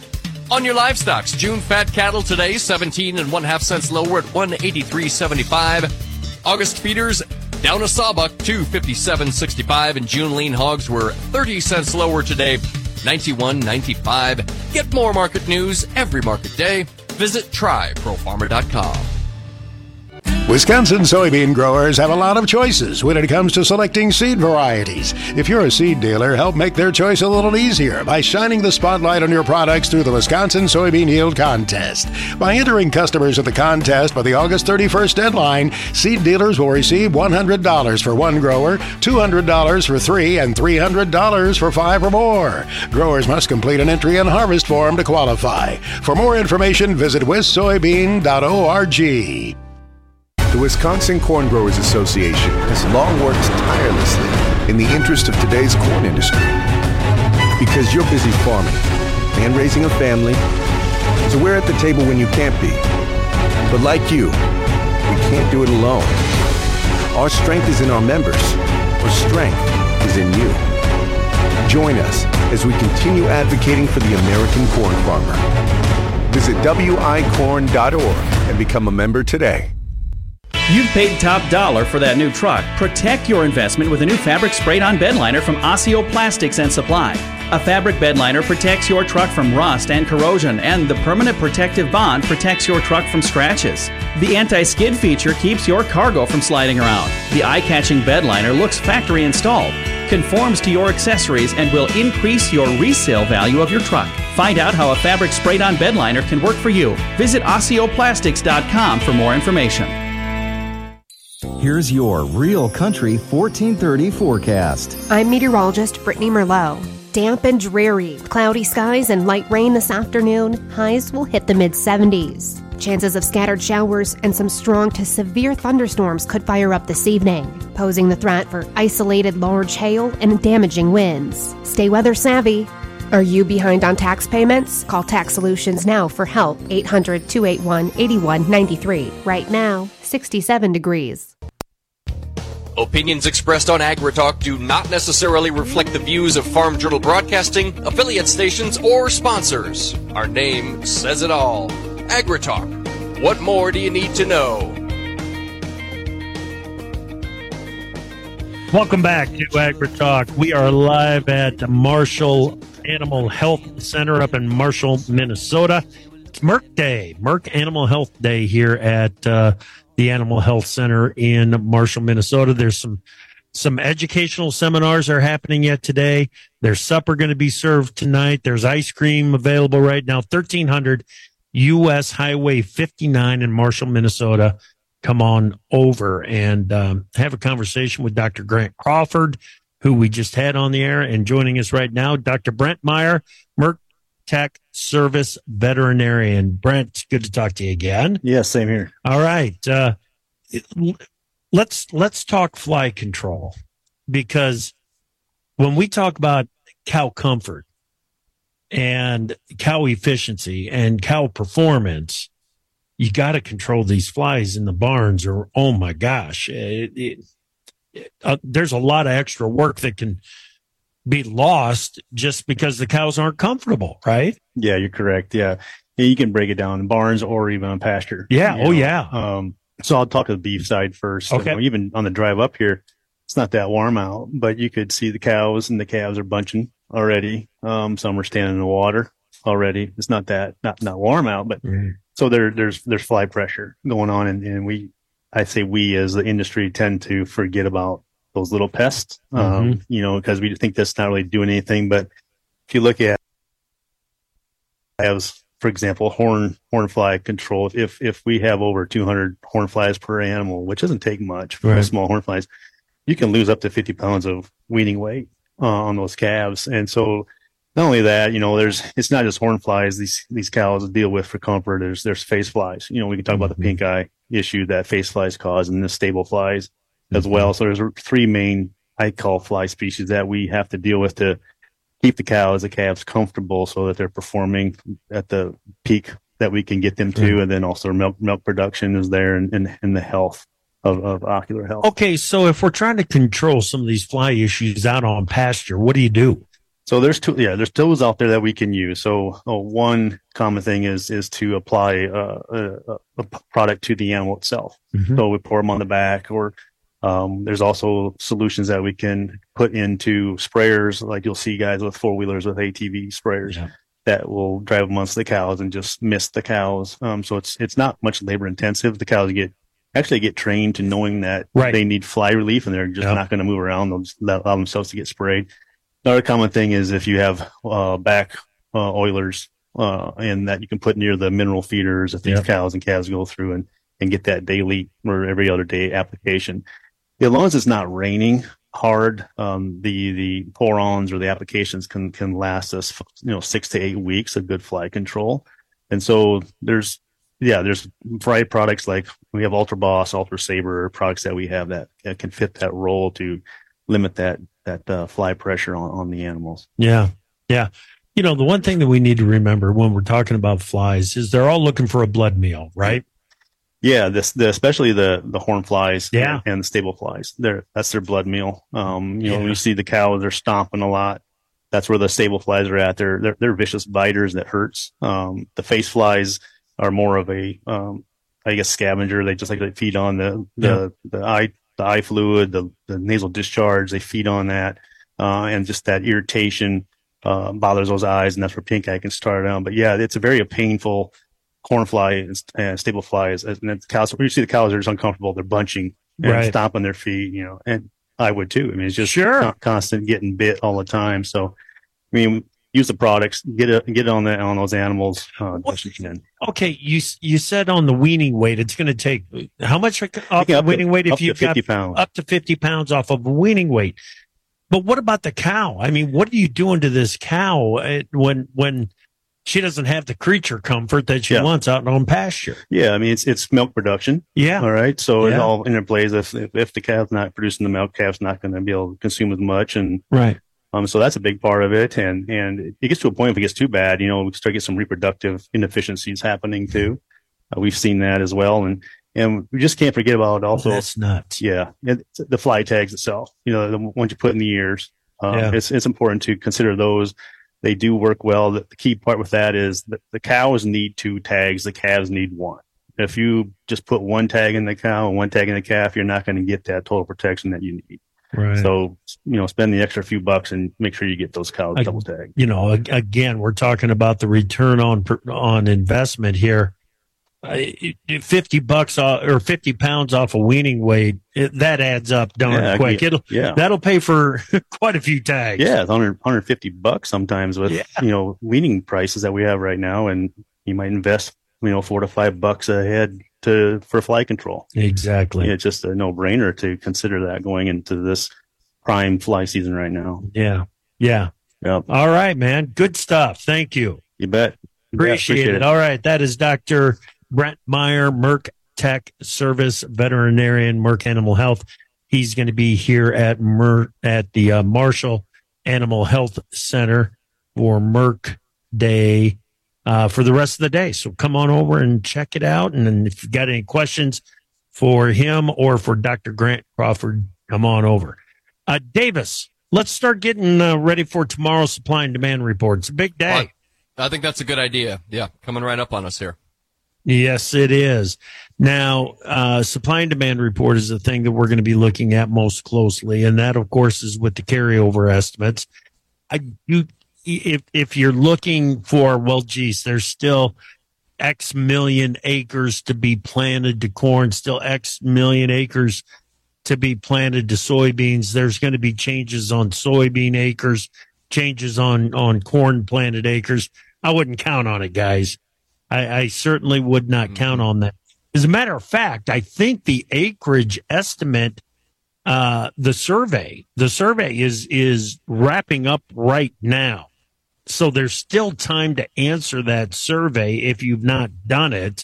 On your livestock, June fat cattle today, seventeen and one half cents lower at one eighty-three seventy-five. August feeders down a sawbuck, two fifty-seven sixty-five, and June lean hogs were thirty cents lower today, ninety-one ninety-five. Get more market news every market day. Visit try pro farmer dot com. Wisconsin soybean growers have a lot of choices when it comes to selecting seed varieties. If you're a seed dealer, help make their choice a little easier by shining the spotlight on your products through the Wisconsin Soybean Yield Contest. By entering customers at the contest by the August thirty-first deadline, seed dealers will receive one hundred dollars for one grower, two hundred dollars for three, and three hundred dollars for five or more. Growers must complete an entry and harvest form to qualify. For more information, visit wis soybean dot org. The Wisconsin Corn Growers Association has long worked tirelessly in the interest of today's corn industry. Because you're busy farming and raising a family, so we're at the table when you can't be. But like you, we can't do it alone. Our strength is in our members. Our strength is in you. Join us as we continue advocating for the American corn farmer. Visit w i corn dot org and become a member today. You've paid top dollar for that new truck. Protect your investment with a new fabric sprayed-on bed liner from Osseo Plastics and Supply. A fabric bed liner protects your truck from rust and corrosion, and the permanent protective bond protects your truck from scratches. The anti-skid feature keeps your cargo from sliding around. The eye-catching bed liner looks factory installed, conforms to your accessories, and will increase your resale value of your truck. Find out how a fabric sprayed-on bed liner can work for you. Visit osseo plastics dot com for more information. Here's your Real Country fourteen thirty forecast. I'm meteorologist Brittany Merlot. Damp and dreary, cloudy skies and light rain this afternoon. Highs will hit the mid seventies. Chances of scattered showers and some strong to severe thunderstorms could fire up this evening, posing the threat for isolated large hail and damaging winds. Stay weather savvy. Are you behind on tax payments? Call Tax Solutions now for help. eight hundred, two eight one, eight one nine three. Right now, sixty-seven degrees. Opinions expressed on AgriTalk do not necessarily reflect the views of Farm Journal Broadcasting, affiliate stations, or sponsors. Our name says it all. AgriTalk. What more do you need to know? Welcome back to Agri Talk. We are live at Marshall Animal Health Center up in Marshall, Minnesota. It's Merck Day, Merck Animal Health Day here at uh, the Animal Health Center in Marshall, Minnesota. There's some some educational seminars are happening yet today. There's supper going to be served tonight. There's ice cream available right now. thirteen hundred U S Highway fifty-nine in Marshall, Minnesota. Come on over and um, have a conversation with Doctor Grant Crawford, who we just had on the air, and joining us right now, Doctor Brent Meyer, Merck Tech Service Veterinarian. Brent, it's good to talk to you again. Yeah, same here. All right. Uh, let's let's talk fly control, because when we talk about cow comfort and cow efficiency and cow performance, you got to control these flies in the barns, or, oh my gosh, it, it, it, uh, there's a lot of extra work that can be lost just because the cows aren't comfortable, right? Yeah, you're correct. Yeah. Yeah, you can break it down in barns or even on pasture. Yeah. You Oh, know? yeah. Um, so I'll talk to the beef side first. Okay. You know, even on the drive up here, it's not that warm out, but you could see the cows and the calves are bunching already. Um, some are standing in the water already. It's not that, not, not warm out, but mm. so there, there's, there's fly pressure going on. And, and we, I say we as the industry tend to forget about those little pests, um, Mm-hmm. you know, because we think that's not really doing anything. But if you look at, as for example, horn, horn fly control, if, if we have over two hundred horn flies per animal, which doesn't take much for Right. small horn flies, you can lose up to fifty pounds of weaning weight uh, on those calves. And so not only that, you know, there's, it's not just horn flies these, these cows deal with for comfort. There's, there's face flies. You know, we can talk about the pink eye issue that face flies cause, and the stable flies as well. So there's three main, I call fly species that we have to deal with to keep the cows, the calves comfortable so that they're performing at the peak that we can get them to. Mm. And then also milk, milk production is there, and, and, and the health of, of ocular health. Okay. So if we're trying to control some of these fly issues out on pasture, what do you do? So there's two, yeah, there's tools out there that we can use. So uh, one common thing is, is to apply uh, a, a product to the animal itself. Mhm. So we pour them on the back, or um, there's also solutions that we can put into sprayers. Like you'll see guys with four wheelers with A T V sprayers Yeah. that will drive amongst the cows and just mist the cows. Um, so it's, it's not much labor intensive. The cows get, actually get trained to knowing that Right. they need fly relief, and they're just Yeah. not going to move around. They'll just allow themselves to get sprayed. Another common thing is if you have uh, back uh, oilers uh, and that you can put near the mineral feeders that these Yep. cows and calves go through, and, and get that daily or every other day application. As long as it's not raining hard, um, the the pour-ons or the applications can can last us, you know, six to eight weeks of good fly control. And so there's yeah, there's variety products like we have Ultra Boss, Ultra Saber products that we have that, that can fit that role to limit that that uh, fly pressure on, on the animals. Yeah. Yeah. You know, the one thing that we need to remember when we're talking about flies is they're all looking for a blood meal, right? Yeah, this the especially the the horn flies, Yeah. and the stable flies. They're that's their blood meal. Um, you know, Yeah. when you see the cows, they're stomping a lot. That's where the stable flies are at. They're they're, they're vicious biters that hurts. Um, the face flies are more of a um, I guess scavenger. They just like to feed on the the the eye the eye fluid, the the nasal discharge. They feed on that, uh, and just that irritation uh, bothers those eyes, and that's where pink eye can start out. But yeah, it's a very painful. Corn fly and, and stable flies, and then the cows. When you see the cows are just uncomfortable, they're bunching and Right. stomping their feet, you know. And I would too. I mean, it's just Sure. con- constant getting bit all the time. So, I mean, use the products, get it, get it on the on those animals uh, best you can. Okay, you you said on the weaning weight, it's going to take how much off Yeah, the up to- weaning weight up if to you've fifty got pounds. up to fifty pounds off of a weaning weight. But what about the cow? I mean, what are you doing to this cow uh, when when she doesn't have the creature comfort that she Yeah. wants out on pasture? Yeah, I mean, it's it's milk production. Yeah. All right. So it Yeah. all interplays. If if, if the cow's not producing the milk, calf's not going to be able to consume as much, and Right. Um, so that's a big part of it. And, and it gets to a point if it gets too bad, you know, we start to get some reproductive inefficiencies happening too. Uh, we've seen that as well. And, and we just can't forget about also. Oh, that's nuts. Yeah. It, the fly tags itself, you know, the ones you put in the ears. Um, Yeah. it's, it's important to consider those. They do work well. The, the key part with that is that the cows need two tags. The calves need one. If you just put one tag in the cow and one tag in the calf, you're not going to get that total protection that you need. Right. So, you know, spend the extra few bucks and make sure you get those cows I, double tagged. You know, again, we're talking about the return on on investment here. Uh, fifty bucks off, or fifty pounds off a weaning weight, it, that adds up darn yeah, quick. Yeah, It'll yeah. That'll pay for quite a few tags. Yeah, it's one hundred, one hundred fifty bucks sometimes with yeah. you know weaning prices that we have right now, and you might invest you know four to five bucks a head to for fly control. Exactly. Yeah, it's just a no brainer to consider that going into this prime fly season right now. Yeah, yeah. Yep. All right, man. Good stuff. Thank you. You bet. You appreciate, bet. appreciate it. it. All right, that is Doctor Brent Meyer, Merck Tech Service veterinarian, Merck Animal Health. He's going to be here at Mer- at the uh, Marshall Animal Health Center for Merck Day uh, for the rest of the day. So come on over and check it out. And then if you've got any questions for him or for Doctor Grant Crawford, come on over. Uh, Davis, let's start getting uh, ready for tomorrow's supply and demand report. It's a big day. Well, I think that's a good idea. Yeah, coming right up on us here. Yes, it is. Now, uh, supply and demand report is the thing that we're going to be looking at most closely, and that, of course, is with the carryover estimates. I you if if you're looking for, well, geez, there's still X million acres to be planted to corn, still X million acres to be planted to soybeans. There's going to be changes on soybean acres, changes on on corn planted acres. I wouldn't count on it, guys. I, I certainly would not count on that. As a matter of fact, I think the acreage estimate, uh, the survey, the survey is is wrapping up right now. So there's still time to answer that survey if you've not done it,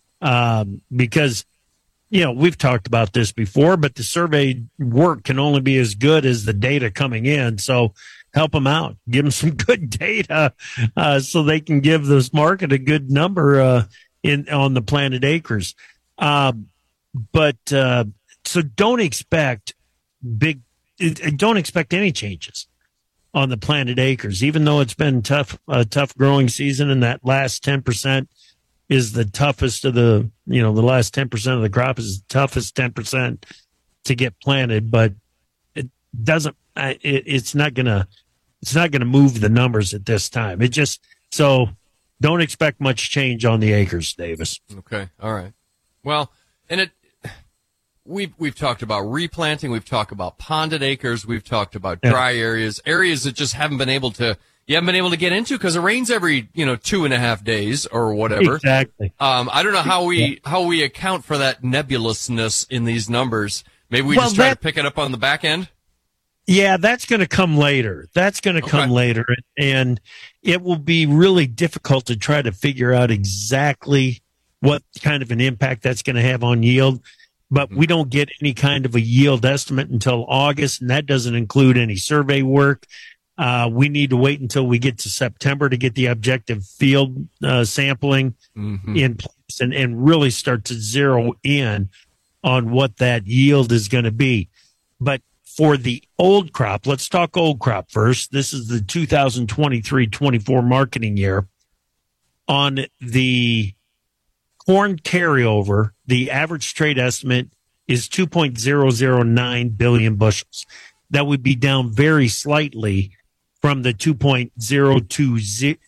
um, because, you know, we've talked about this before, but the survey work can only be as good as the data coming in. So help them out, give them some good data, uh, so they can give this market a good number, uh, in, on the planted acres. Um, but, uh, so don't expect big, don't expect any changes on the planted acres, even though it's been tough, a tough growing season. And that last ten percent is the toughest of the, you know, the last ten percent of the crop is the toughest ten percent to get planted, but it doesn't, it, it's not going to, it's not going to move the numbers at this time. It just, so don't expect much change on the acres, Davis. Okay. All right. Well, and it, we've, we've talked about replanting. We've talked about ponded acres. We've talked about dry yeah. areas, areas that just haven't been able to, you haven't been able to get into because it rains every, you know, two and a half days or whatever. Exactly. Um, I don't know how we, how we account for that nebulousness in these numbers. Maybe we well, just try that, to pick it up on the back end. Yeah, that's going to come later. That's going to Okay. come later. And it will be really difficult to try to figure out exactly what kind of an impact that's going to have on yield. But we don't get any kind of a yield estimate until August, and that doesn't include any survey work. Uh, we need to wait until we get to September to get the objective field uh, sampling mm-hmm. in place and, and really start to zero in on what that yield is going to be. But for the old crop, let's talk old crop first. This is the two thousand twenty-three twenty-four marketing year. On the corn carryover, the average trade estimate is two point zero zero nine billion bushels. That would be down very slightly from the two point zero two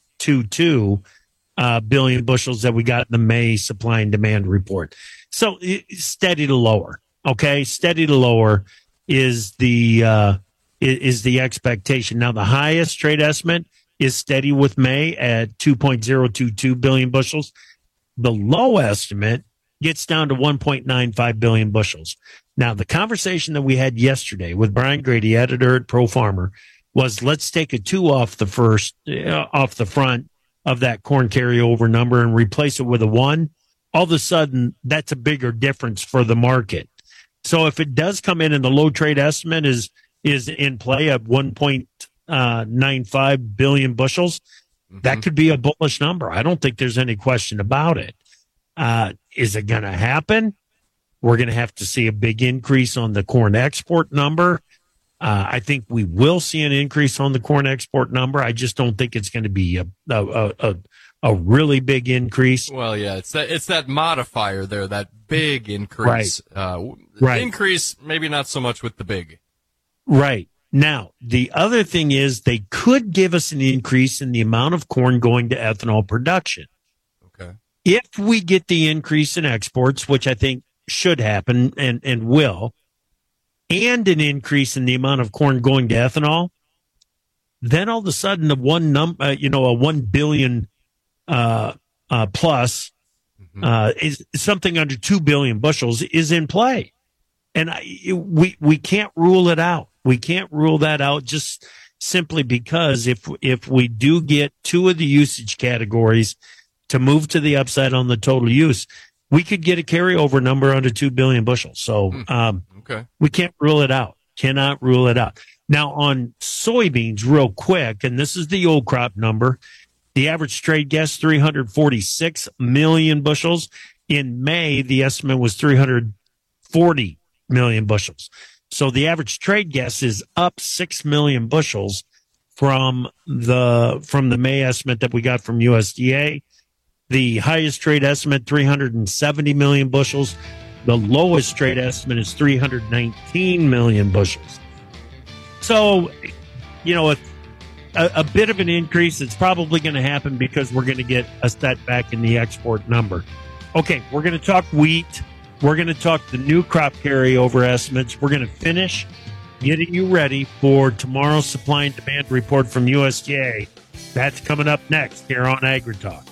two uh, billion bushels that we got in the May supply and demand report. So it's steady to lower. Okay, steady to lower is the uh, is the expectation. Now the highest trade estimate is steady with May at two point zero two two billion bushels. The low estimate gets down to one point nine five billion bushels. Now, the conversation that we had yesterday with Brian Grady, editor at Pro Farmer, was let's take a two off the first, uh, off the front of that corn carryover number and replace it with a one. All of a sudden, that's a bigger difference for the market. So if it does come in and the low trade estimate is is in play at one point nine five billion bushels, mm-hmm. that could be a bullish number. I don't think there's any question about it. Uh, is it going to happen? We're going to have to see a big increase on the corn export number. Uh, I think we will see an increase on the corn export number. I just don't think it's going to be a a, a, a really big increase. Well, yeah, it's that it's that modifier there, that big increase. Right. Uh, right. Increase, maybe not so much with the big. Right. Now, the other thing is they could give us an increase in the amount of corn going to ethanol production. Okay. If we get the increase in exports, which I think should happen and, and will, and an increase in the amount of corn going to ethanol, then all of a sudden the one num, uh, you know, a one billion uh, uh, plus mm-hmm. uh, is something under two billion bushels is in play, and I, we we can't rule it out. We can't rule that out just simply because if if we do get two of the usage categories to move to the upside on the total use, we could get a carryover number under two billion bushels. So um, okay. we can't rule it out. Cannot rule it out. Now, on soybeans, real quick, and this is the old crop number, the average trade guess, three hundred forty-six million bushels. In May, the estimate was three hundred forty million bushels. So the average trade guess is up six million bushels from the from the May estimate that we got from U S D A. The highest trade estimate, three hundred seventy million bushels. The lowest trade estimate is three hundred nineteen million bushels. So, you know, a, a bit of an increase. It's probably going to happen because we're going to get a setback in the export number. Okay, we're going to talk wheat. We're going to talk the new crop carryover estimates. We're going to finish getting you ready for tomorrow's supply and demand report from U S D A. That's coming up next here on AgriTalk.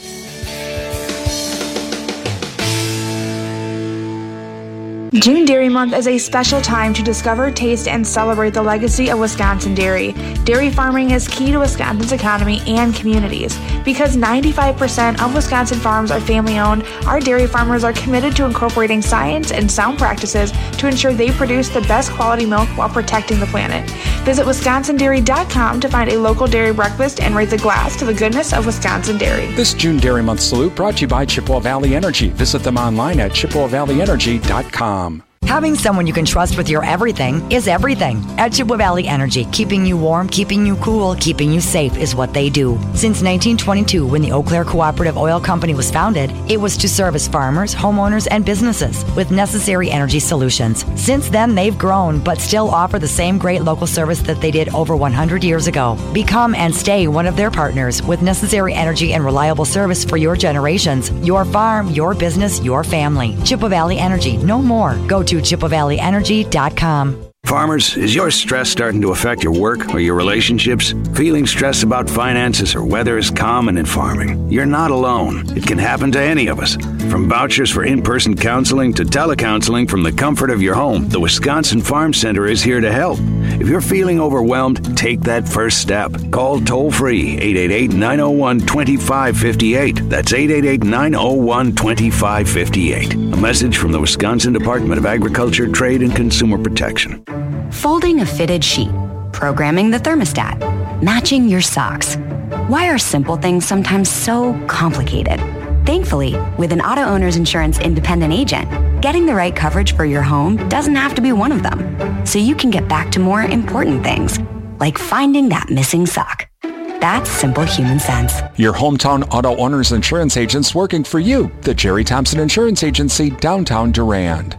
June Dairy Month is a special time to discover, taste, and celebrate the legacy of Wisconsin dairy. Dairy farming is key to Wisconsin's economy and communities. Because ninety-five percent of Wisconsin farms are family-owned, our dairy farmers are committed to incorporating science and sound practices to ensure they produce the best quality milk while protecting the planet. Visit wisconsin dairy dot com to find a local dairy breakfast and raise a glass to the goodness of Wisconsin dairy. This June Dairy Month salute brought to you by Chippewa Valley Energy. Visit them online at chippewa valley energy dot com. Having someone you can trust with your everything is everything. At Chippewa Valley Energy, keeping you warm, keeping you cool, keeping you safe is what they do. Since nineteen twenty-two, when the Eau Claire Cooperative Oil Company was founded, it was to service farmers, homeowners, and businesses with necessary energy solutions. Since then, they've grown, but still offer the same great local service that they did over one hundred years ago. Become and stay one of their partners with necessary energy and reliable service for your generations, your farm, your business, your family. Chippewa Valley Energy, no more. Go to chippewa valley energy dot com. Farmers, is your stress starting to affect your work or your relationships? Feeling stressed about finances or weather is common in farming. You're not alone. It can happen to any of us. From vouchers for in-person counseling to telecounseling from the comfort of your home, the Wisconsin Farm Center is here to help. If you're feeling overwhelmed, take that first step. Call toll-free eight eight eight, nine oh one, two five five eight. That's eight eight eight, nine oh one, two five five eight. A message from the Wisconsin Department of Agriculture, Trade, and Consumer Protection. Folding a fitted sheet, programming the thermostat, matching your socks. Why are simple things sometimes so complicated? Thankfully, with an Auto Owner's Insurance independent agent, getting the right coverage for your home doesn't have to be one of them. So you can get back to more important things, like finding that missing sock. That's simple human sense. Your hometown Auto Owners Insurance agents working for you. The Jerry Thompson Insurance Agency, downtown Durand.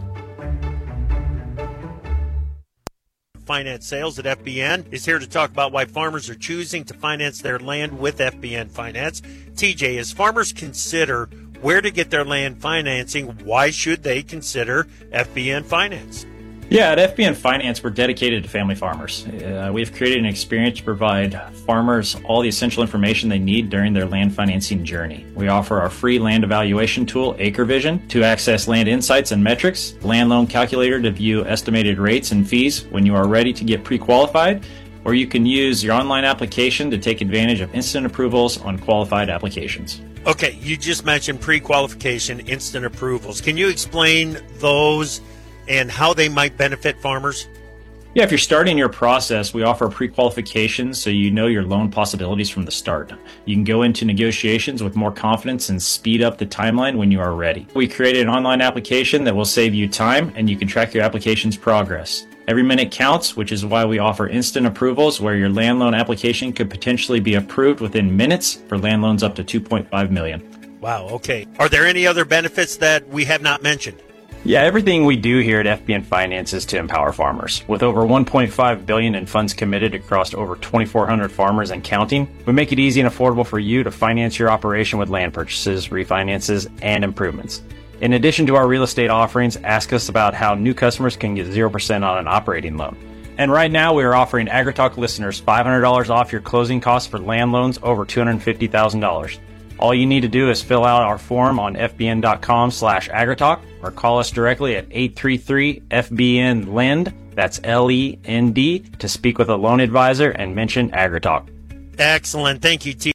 Finance Sales at F B N is here to talk about why farmers are choosing to finance their land with F B N Finance. T J, as farmers consider where to get their land financing, why should they consider F B N Finance? Yeah, at F B N Finance, we're dedicated to family farmers. Uh, we've created an experience to provide farmers all the essential information they need during their land financing journey. We offer our free land evaluation tool, AcreVision, to access land insights and metrics, land loan calculator to view estimated rates and fees when you are ready to get pre-qualified, or you can use your online application to take advantage of instant approvals on qualified applications. Okay, you just mentioned pre-qualification, instant approvals. Can you explain those and how they might benefit farmers? Yeah, if you're starting your process, we offer pre-qualification so you know your loan possibilities from the start. You can go into negotiations with more confidence and speed up the timeline when you are ready. We created an online application that will save you time, and you can track your application's progress. Every minute counts, which is why we offer instant approvals where your land loan application could potentially be approved within minutes for land loans up to two point five million dollars. Wow, okay. Are there any other benefits that we have not mentioned? Yeah, everything we do here at F B N Finance is to empower farmers. With over one point five billion dollars in funds committed across over twenty-four hundred farmers and counting, we make it easy and affordable for you to finance your operation with land purchases, refinances, and improvements. In addition to our real estate offerings, ask us about how new customers can get zero percent on an operating loan. And right now, we are offering AgriTalk listeners five hundred dollars off your closing costs for land loans over two hundred fifty thousand dollars. All you need to do is fill out our form on fbn.com slash agritalk or call us directly at eight three three F B N Lend, that's L E N D, to speak with a loan advisor and mention AgriTalk. Excellent. Thank you, T.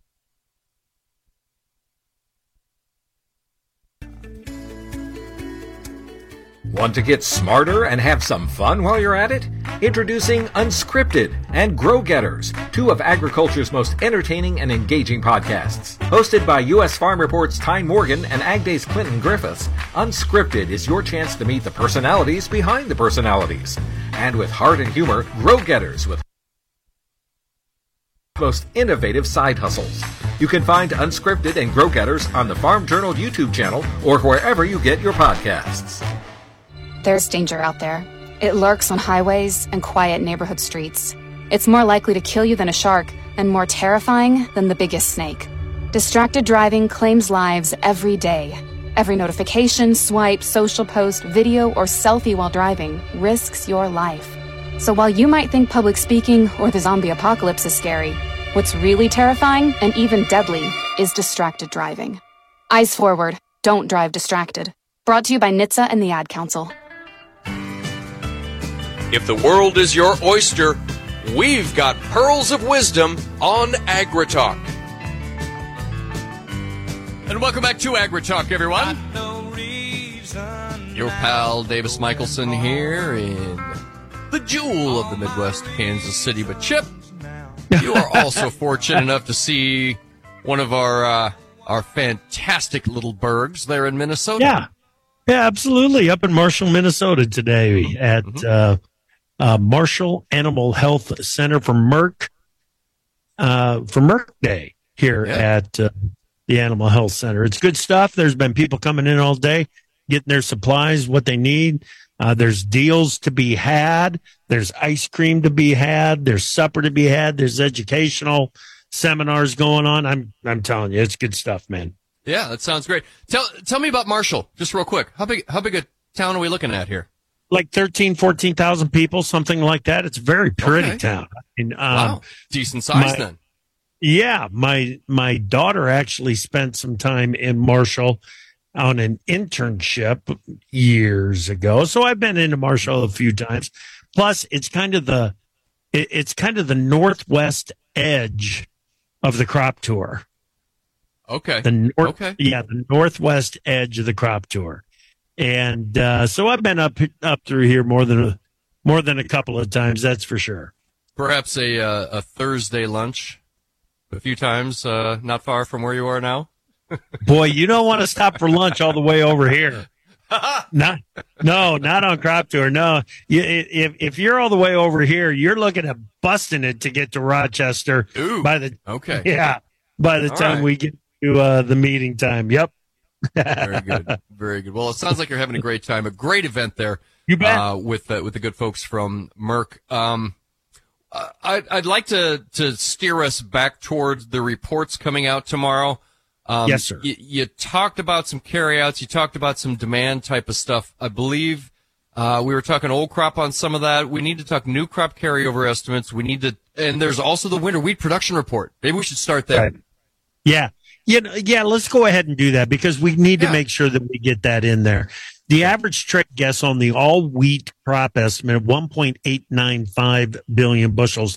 Want to get smarter and have some fun while you're at it? Introducing Unscripted and Grow Getters, two of agriculture's most entertaining and engaging podcasts. Hosted by U S Farm Report's Tyne Morgan and Ag Day's Clinton Griffiths, Unscripted is your chance to meet the personalities behind the personalities. And with heart and humor, Grow Getters with most innovative side hustles. You can find Unscripted and Grow Getters on the Farm Journal YouTube channel or wherever you get your podcasts. There's danger out there. It lurks on highways and quiet neighborhood streets. It's more likely to kill you than a shark and more terrifying than the biggest snake. Distracted driving claims lives every day. Every notification, swipe, social post, video, or selfie while driving risks your life. So while you might think public speaking or the zombie apocalypse is scary, what's really terrifying and even deadly is distracted driving. Eyes forward. Don't drive distracted. Brought to you by N H T S A and the Ad Council. If the world is your oyster, we've got pearls of wisdom on AgriTalk. And welcome back to AgriTalk, everyone. Your pal Davis Michelson here in the jewel of the Midwest, Kansas City. But Chip, you are also fortunate enough to see one of our uh, our fantastic little burgs there in Minnesota. Yeah, yeah, absolutely. Up in Marshall, Minnesota today at mm-hmm. uh, uh, Marshall Animal Health Center for Merck uh, for Merck Day here yeah. at uh, the Animal Health Center. It's good stuff. There's been people coming in all day, getting their supplies, what they need. Uh, there's deals to be had. There's ice cream to be had. There's supper to be had. There's educational seminars going on. I'm I'm telling you, it's good stuff, man. Yeah, that sounds great. Tell tell me about Marshall, just real quick. How big how big a town are we looking at here? Like thirteen, fourteen thousand people, something like that. It's a very pretty okay. town. And, um, wow, decent size my, then. Yeah, my my daughter actually spent some time in Marshall on an internship years ago. So I've been into Marshall a few times. Plus, it's kind of the it, it's kind of the northwest edge of the crop tour. Okay. The north, okay. Yeah, the northwest edge of the crop tour. And uh, so I've been up up through here more than a, more than a couple of times, that's for sure. Perhaps a uh, a Thursday lunch a few times, uh, not far from where you are now. Boy, you don't want to stop for lunch all the way over here. Not, no, not on crop tour. No, you, if if you're all the way over here, you're looking at busting it to get to Rochester. Ooh, by the okay, yeah, by the all time right. we get to uh, the meeting time. Yep. Very good, very good. Well, it sounds like you're having a great time. A great event there. You bet. Uh, with uh, with the good folks from Merck. Um, I'd I'd like to to steer us back towards the reports coming out tomorrow. Um, yes, sir. You, you talked about some carryouts. You talked about some demand type of stuff. I believe uh, we were talking old crop on some of that. We need to talk new crop carryover estimates. We need to, and there's also the winter wheat production report. Maybe we should start there. Right. Yeah, yeah, yeah. Let's go ahead and do that because we need yeah. to make sure that we get that in there. The average trade guess on the all wheat crop estimate of one point eight nine five billion bushels.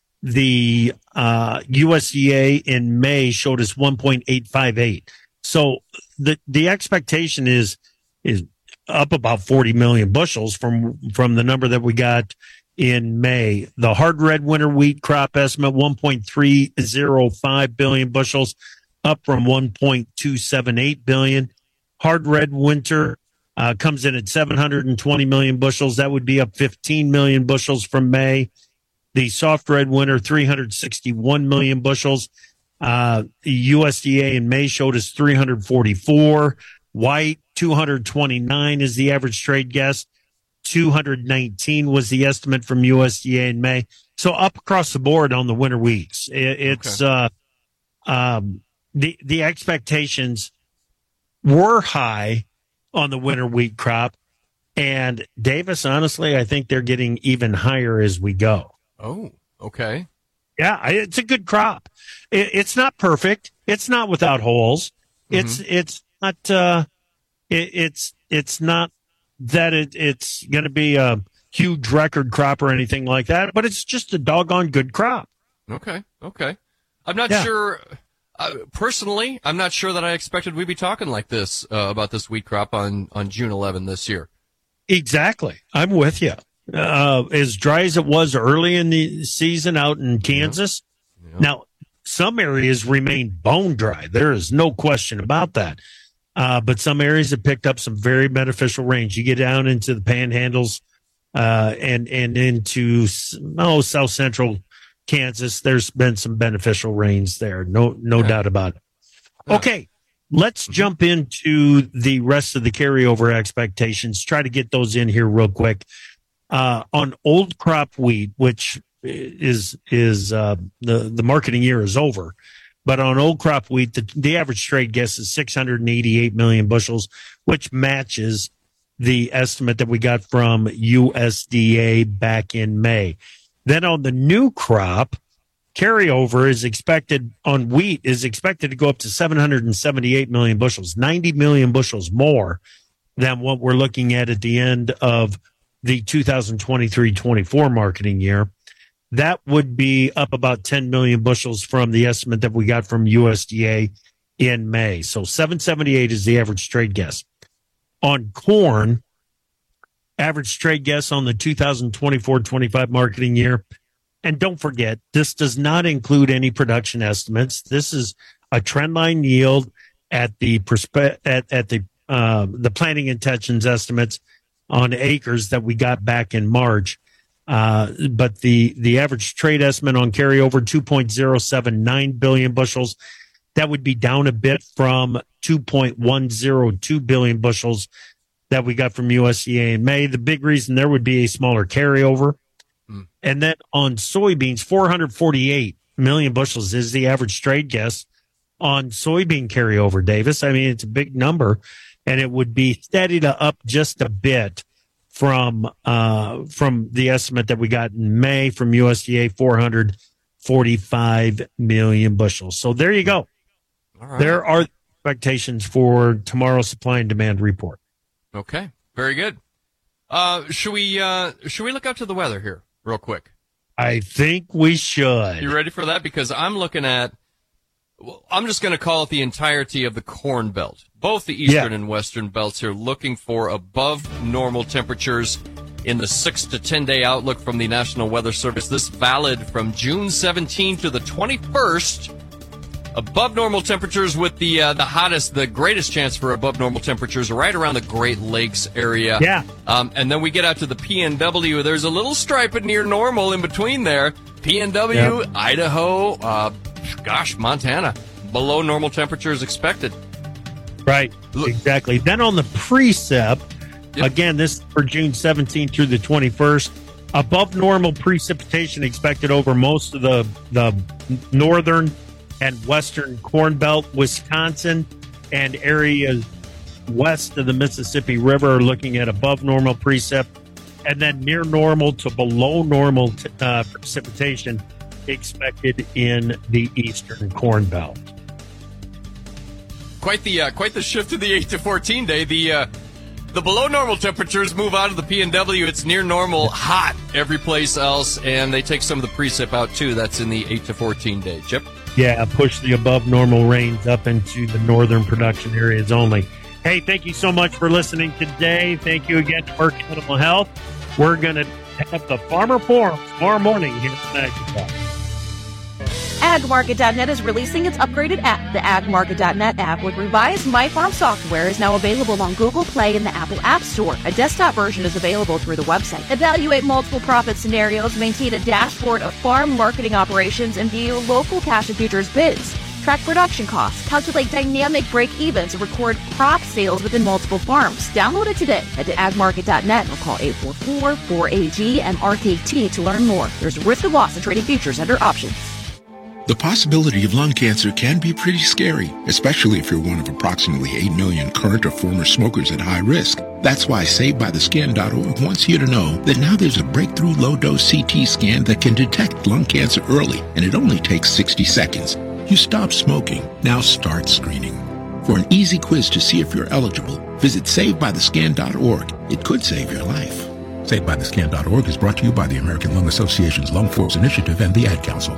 The uh, U S D A in May showed us one point eight five eight. So the the expectation is is up about forty million bushels from from the number that we got in May. The hard red winter wheat crop estimate one point three zero five billion bushels, up from one point two seven eight billion. Hard red winter uh, comes in at seven hundred twenty million bushels. That would be up fifteen million bushels from May. The soft red winter, three hundred sixty-one million bushels. Uh, the U S D A in May showed us three hundred forty-four. White, two hundred twenty-nine is the average trade guess. two hundred nineteen was the estimate from U S D A in May. So up across the board on the winter wheats. It, it's okay. uh, um, the the expectations were high on the winter wheat crop. And Davis, honestly, I think they're getting even higher as we go. Oh, okay. Yeah, it's a good crop. It, it's not perfect. It's not without holes. It's mm-hmm. it's not uh, it, it's it's not that it, it's going to be a huge record crop or anything like that. But it's just a doggone good crop. Okay, okay. I'm not yeah. sure. Uh, personally, I'm not sure that I expected we'd be talking like this uh, about this wheat crop on, on June eleventh this year. Exactly. I'm with you. Uh, as dry as it was early in the season out in Kansas. Yeah. Yeah. Now, some areas remain bone dry. There is no question about that. Uh, but some areas have picked up some very beneficial rains. You get down into the panhandles uh, and, and into oh, south central Kansas, there's been some beneficial rains there. No, no yeah. doubt about it. Okay. Let's jump into the rest of the carryover expectations. Try to get those in here real quick. Uh, on old crop wheat, which is is uh, the the marketing year is over, but on old crop wheat, the, the average trade guess is six hundred eighty-eight million bushels, which matches the estimate that we got from U S D A back in May. Then on the new crop, carryover is expected on wheat is expected to go up to seven hundred seventy-eight million bushels, ninety million bushels more than what we're looking at at the end of the two thousand twenty-three twenty-four marketing year. That would be up about ten million bushels from the estimate that we got from U S D A in May. So seven seventy-eight is the average trade guess. On corn, average trade guess on the two thousand twenty-four twenty-five marketing year. And don't forget, this does not include any production estimates. This is a trendline yield at the perspe- at, at the uh, the planting intentions estimates on acres that we got back in March. Uh, but the, the average trade estimate on carryover, two point zero seven nine billion bushels. That would be down a bit from two point one zero two billion bushels that we got from U S D A in May. The big reason there would be a smaller carryover. Mm. And then on soybeans, four hundred forty-eight million bushels is the average trade guess on soybean carryover, Davis. I mean, it's a big number, and it would be steady to up just a bit from uh, from the estimate that we got in May from U S D A, four hundred forty-five million bushels. So there you go. All right. There are expectations for tomorrow's supply and demand report. Okay, very good. Uh, should we uh, should we look out to the weather here real quick? I think we should. You ready for that? Because I'm looking at, well, I'm just going to call it the entirety of the Corn Belt. Both the eastern yeah. and western belts here looking for above normal temperatures in the six to ten day outlook from the National Weather Service. This valid from June seventeenth to the twenty-first. Above normal temperatures with the uh, the hottest, the greatest chance for above normal temperatures right around the Great Lakes area. Yeah. Um, and then we get out to the P N W. There's a little stripe near normal in between there. P N W, yep. Idaho, uh, gosh, Montana. Below normal temperatures expected. Right, Look. exactly. Then on the precip, yep. again, this is for June seventeenth through the twenty-first. Above normal precipitation expected over most of the, the northern and western Corn Belt, Wisconsin, and areas west of the Mississippi River are looking at above normal precip, and then near normal to below normal t- uh, precipitation expected in the eastern Corn Belt. Quite the uh, quite the shift to the eight to fourteen day. The uh, the below normal temperatures move out of the P N W. It's near normal, hot every place else, and they take some of the precip out too. That's in the eight to fourteen day. Chip. Yeah, push the above normal rains up into the northern production areas only. Hey, thank you so much for listening today. Thank you again to Merck Animal Health. We're going to have the Farmer Forum tomorrow morning here at Agritalk. ag market dot net is releasing its upgraded app. The ag market dot net app with revised MyFarm software is now available on Google Play and the Apple App Store. A desktop version is available through the website. Evaluate multiple profit scenarios, maintain a dashboard of farm marketing operations, and view local cash and futures bids. track production costs, calculate dynamic break-evens, and record crop sales within multiple farms. Download it today. Head to ag market dot net or call eight four four, four A G, M R K T to learn more. There's a risk of loss in trading futures under options. The possibility of lung cancer can be pretty scary, especially if you're one of approximately eight million current or former smokers at high risk. That's why Saved By The Scan dot org wants you to know that now there's a breakthrough low-dose C T scan that can detect lung cancer early, and it only takes sixty seconds. You stop smoking, now start screening. For an easy quiz to see if you're eligible, visit Saved By The Scan dot org. It could save your life. Saved By The Scan dot org is brought to you by the American Lung Association's Lung Force Initiative and the Ad Council.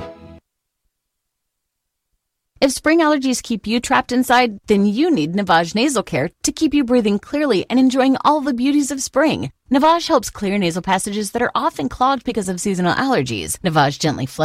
If spring allergies keep you trapped inside, then you need Navage Nasal Care to keep you breathing clearly and enjoying all the beauties of spring. Navage helps clear nasal passages that are often clogged because of seasonal allergies. Navage gently